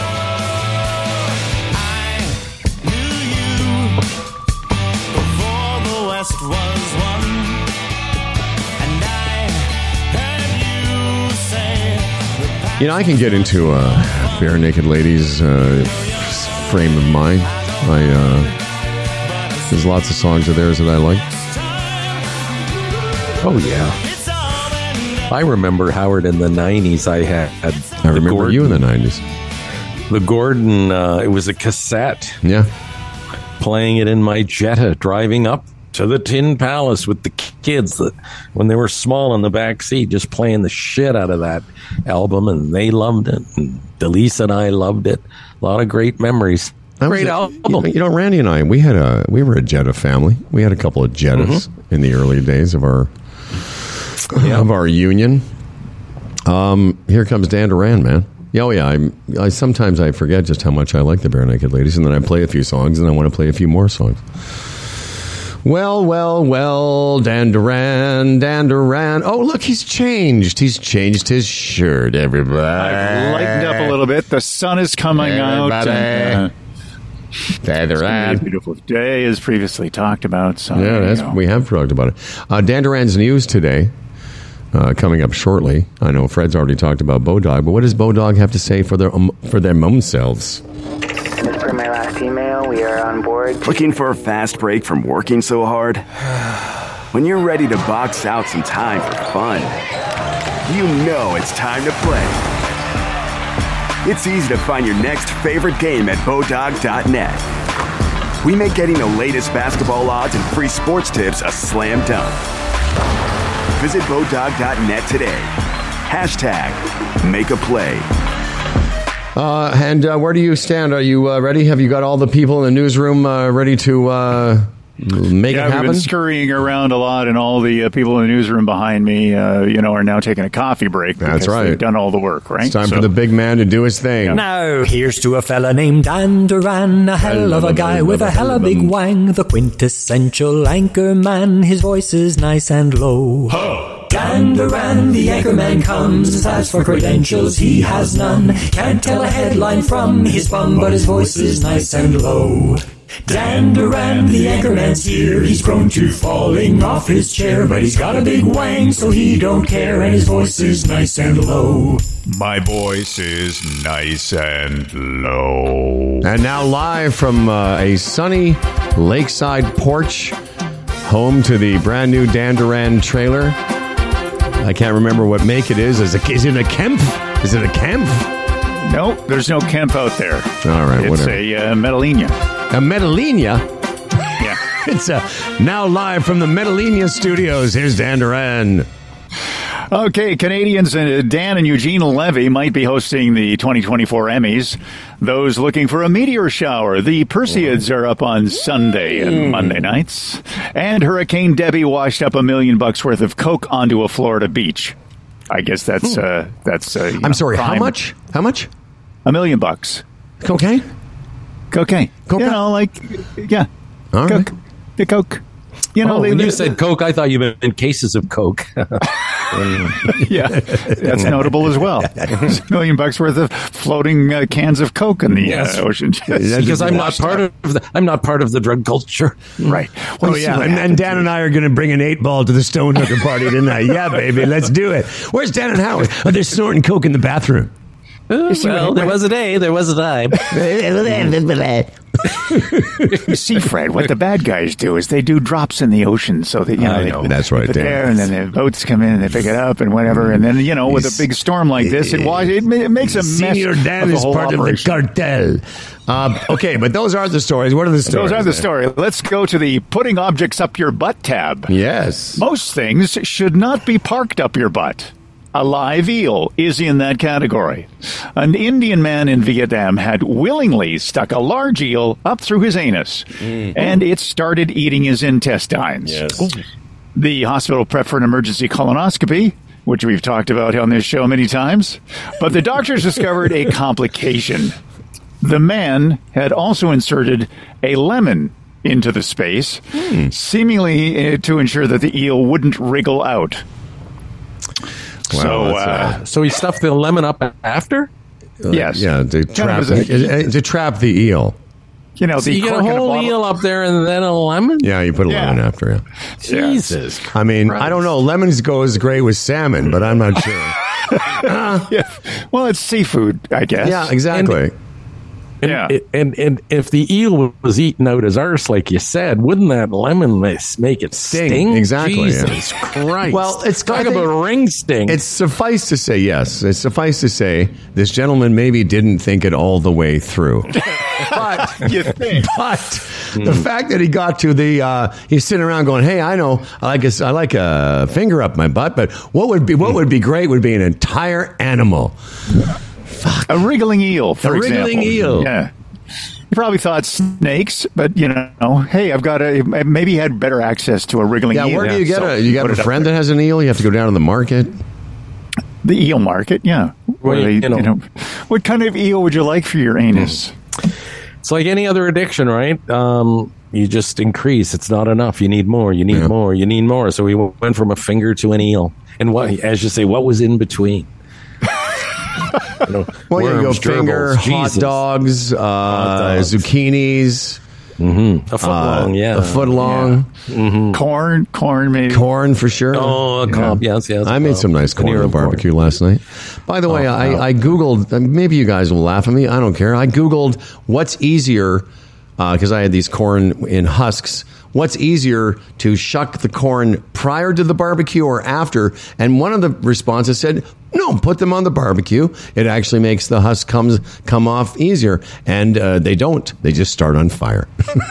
You know, I can get into uh, Bare Naked Ladies' uh, frame of mind. I uh, there's lots of songs of theirs that I like. Oh yeah. I remember Howard in the nineties. I had. I remember you in the nineties. The Gordon. Uh, it was a cassette. Yeah. Playing it in my Jetta, driving up to the Tin Palace with the kids that when they were small in the back seat, just playing the shit out of that album, and they loved it. And Delise and I loved it. A lot of great memories. That was Great a- album. You know, you know, Randy and I, we had a we were a Jetta family. We had a couple of Jettas Mm-hmm. in the early days of our of our union. Um, here comes Dan Duran, man. Yeah, Oh yeah, I'm, I sometimes I forget just how much I like the Bare Naked Ladies, and then I play a few songs, and I want to play a few more songs. Well, well, well, Dan Duran, Dan Duran. Oh, look, he's changed. He's changed his shirt, everybody. I've lightened up a little bit. The sun is coming out. Everybody. And, uh, Dan it's gonna Duran. be a beautiful day, as previously talked about. So Yeah, there you that's, go. we have talked about it. Uh, Dan Duran's news today, uh, coming up shortly. I know Fred's already talked about Bodog, but what does Bodog have to say for their um, for their mum selves? As per my last email, we are on board. Looking for a fast break from working so hard? When you're ready to box out some time for fun, you know it's time to play. It's easy to find your next favorite game at bodog dot net. We make getting the latest basketball odds and free sports tips a slam dunk. Visit bodog dot net today. Hashtag make a play. Uh, and uh, where do you stand? Are you uh, ready? Have you got all the people in the newsroom uh, ready to uh, make yeah, it we've happen? been scurrying around a lot, and all the uh, people in the newsroom behind me, uh, you know, are now taking a coffee break. That's because right. They've done all the work, right? It's time So- for the big man to do his thing. Now, here's to a fella named Dan Duran, a hell of a guy with a hella big wang, the quintessential anchor man. His voice is nice and low. Dan Duran, the anchor man comes. As for credentials, he has none. Can't tell a headline from his bum, but his voice is nice and low. Dan Duran, the anchorman's here. He's prone to falling off his chair, but he's got a big wang, so he don't care, and his voice is nice and low. My voice is nice and low. And now live from uh, a sunny lakeside porch, home to the brand new Dan Duran trailer. I can't remember what make it is. Is it, is it a Kemp? Is it a Kemp? No, there's no Kemp out there. All right, it's whatever. a uh, Medellina. A Medellina? Yeah. It's uh, now live from the Medellina studios. Here's Dan Duran. Okay, Canadians uh, Dan and Eugene Levy might be hosting the twenty twenty-four Emmys. Those looking for a meteor shower, the Perseids are up on Sunday and Monday nights. And Hurricane Debbie washed up a million bucks worth of coke onto a Florida beach. I guess that's uh, that's. Uh, you know, I'm sorry, how crime. much? How much? A million bucks. Cocaine? Cocaine. Cocaine. You know, like yeah, All right. coke. The coke. You know, oh, they, when they, you said Coke, I thought you meant cases of Coke. Yeah, that's notable as well. There's a million bucks worth of floating uh, cans of Coke in the Yes. uh, ocean. Because I'm not part of the, I'm not part of the drug culture. Right. Oh, yeah. And, and Dan and I are going to bring an eight ball to the Stonehooker party tonight. Yeah, baby. Let's do it. Where's Dan and Howard? Oh, they're snorting Coke in the bathroom. Uh, well, there was a day, there was a time. You see, Fred, what the bad guys do is they do drops in the ocean so that, you know, I they know. That's right, put it Dan. there, and then the boats come in and they pick it up and whatever. And then, you know, with a big storm like this, it, wa- it, ma- it makes a mess. Senior Dan of the is whole part operation. of the cartel. Uh, okay, but those are the stories. What are the stories? Those are the story. Let's go to the putting objects up your butt tab. Yes. Most things should not be parked up your butt. A live eel is in that category. An Indian man in Vietnam had willingly stuck a large eel up through his anus, mm. and it started eating his intestines. Yes. The hospital prepped for an emergency colonoscopy, which we've talked about on this show many times, but the doctors discovered a complication. The man had also inserted a lemon into the space, mm. seemingly uh, to ensure that the eel wouldn't wriggle out. Wow, so, uh, uh, so he stuffed the lemon up after? Uh, yes. Yeah, to trap, Kind of the, to trap the eel. You know, So the you get a cork in whole bottle- eel up there and then a lemon? Yeah, you put a Yeah. lemon after it. Jesus. I mean, Christ. I don't know. Lemons goes great with salmon, but I'm not sure. Yeah. Well, it's seafood, I guess. Yeah, exactly. And, Yeah. and, and and if the eel was eating out his arse, like you said, wouldn't that lemon mas- make it Sting. sting? Exactly, Jesus Christ. Well, it's- talk I think- about ring sting. It's suffice to say, yes. It's suffice to say, this gentleman maybe didn't think it all the way through. But, You think? but the fact that he got to the, uh, he's sitting around going, "Hey, I know, I like a, I like a finger up my butt, but what would be what would be great would be an entire animal, A wriggling eel, for A wriggling example. eel. Yeah. You probably thought snakes, but, you know, hey, I've got a, maybe he had better access to a wriggling yeah." eel. Where do you get So a? You got put a it up friend there. that has an eel? You have to go down to the market. The eel market, yeah. Well, Where they- you know. you know, what kind of eel would you like for your anus? It's like any other addiction, right? Um, you just increase. It's not enough. You need more. You need Yeah. more. You need more. So we went from a finger to an eel. And what, as you say, what was in between? You know, Well, yeah, you go worms, finger, gerbils, hot Jesus. dogs, uh, dogs. zucchinis, Mm-hmm. A foot uh, long, yeah. a foot long, Mm-hmm. Corn, corn maybe. corn for sure. Oh, a cob, yes, yes. I made some nice corn on Veneer the of corn. barbecue last night. By the way, Oh, I, wow. I Googled, uh, maybe you guys will laugh at me. I don't care. I Googled what's easier, because I had these corn in husks. What's easier to shuck the corn prior to the barbecue or after? And one of the responses said, no, put them on the barbecue. It actually makes the husk comes come off easier. And uh, they don't. They just start on fire.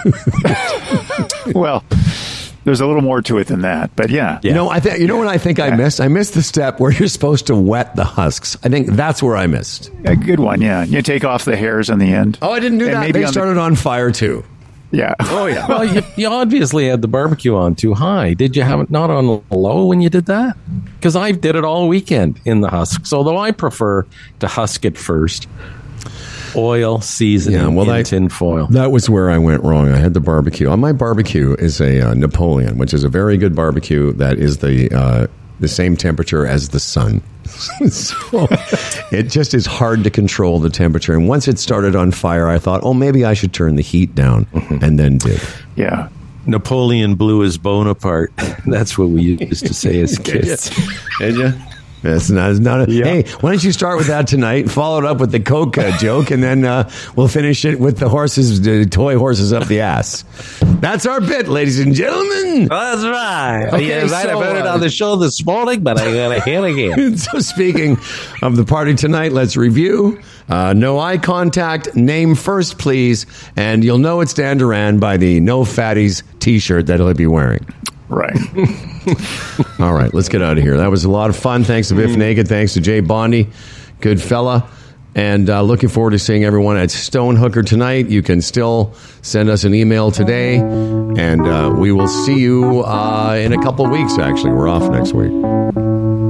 Well, there's a little more to it than that, but yeah. You know, I think you know what I think I missed? I missed the step where you're supposed to wet the husks. I think that's where I missed. A good one, yeah. You take off the hairs on the end. Oh, I didn't do And that. maybe They on the- started on fire too. Yeah. Oh yeah. Well, you, you obviously had the barbecue on too high. Did you have it not on low when you did that? Because I did it all weekend in the husks, although I prefer to husk it first. Oil, seasoning, Yeah, well, in I- tin foil. That was where I went wrong. I had the barbecue. On my barbecue is a uh, Napoleon, which is a very good barbecue that is the uh, the same temperature as the sun. So it just is hard to control the temperature. And once it started on fire, I thought, oh, maybe I should turn the heat down, and then did. Yeah. Napoleon blew his Bonaparte. That's what we used to say as kids. Did you? That's not, it's not a, Yeah. Hey, why don't you start with that tonight? Follow it up with the Coke uh, joke, and then uh, we'll finish it with the horses, the toy horses up the ass. That's our bit, ladies and gentlemen. That's right. Okay, yeah, right. so, I heard it uh, on the show this morning, but I got to hear it again. So speaking of the party tonight, let's review. Uh, no eye contact. Name first, please. And you'll know it's Dan Duran by the No Fatties t-shirt that he'll be wearing. Right. All right, let's get out of here. That was a lot of fun. Thanks to Biff Naked. Thanks to Jay Bondi. Good fella. And uh, looking forward to seeing everyone at Stonehooker tonight. You can still send us an email today. And uh, we will see you uh, in a couple of weeks, actually. We're off next week.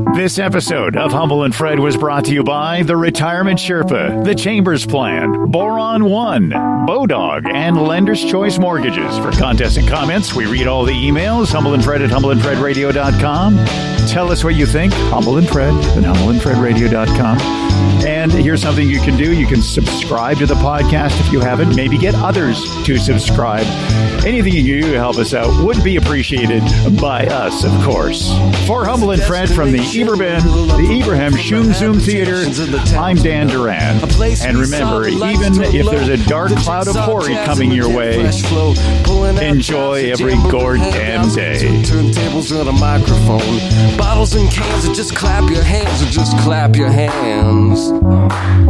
This episode of Humble and Fred was brought to you by the Retirement Sherpa, the Chambers Plan, Boron One, Bodog, and Lender's Choice Mortgages. For contests and comments, we read all the emails. Humble and Fred at humble and fred radio dot com. Tell us what you think. Humble and Fred at humble and fred radio dot com. And here's something you can do. You can subscribe to the podcast if you haven't. Maybe get others to subscribe. Anything you can do to help us out would be appreciated by us, of course. For Humble and Fred from the Ibrahim, the Ibrahim Shum Zoom Theater, I'm Dan Duran. And remember, even if there's a dark cloud of horror coming your way, enjoy every goddamn day. Turntables on a microphone, bottles and cans, or just clap your hands, or just clap your hands.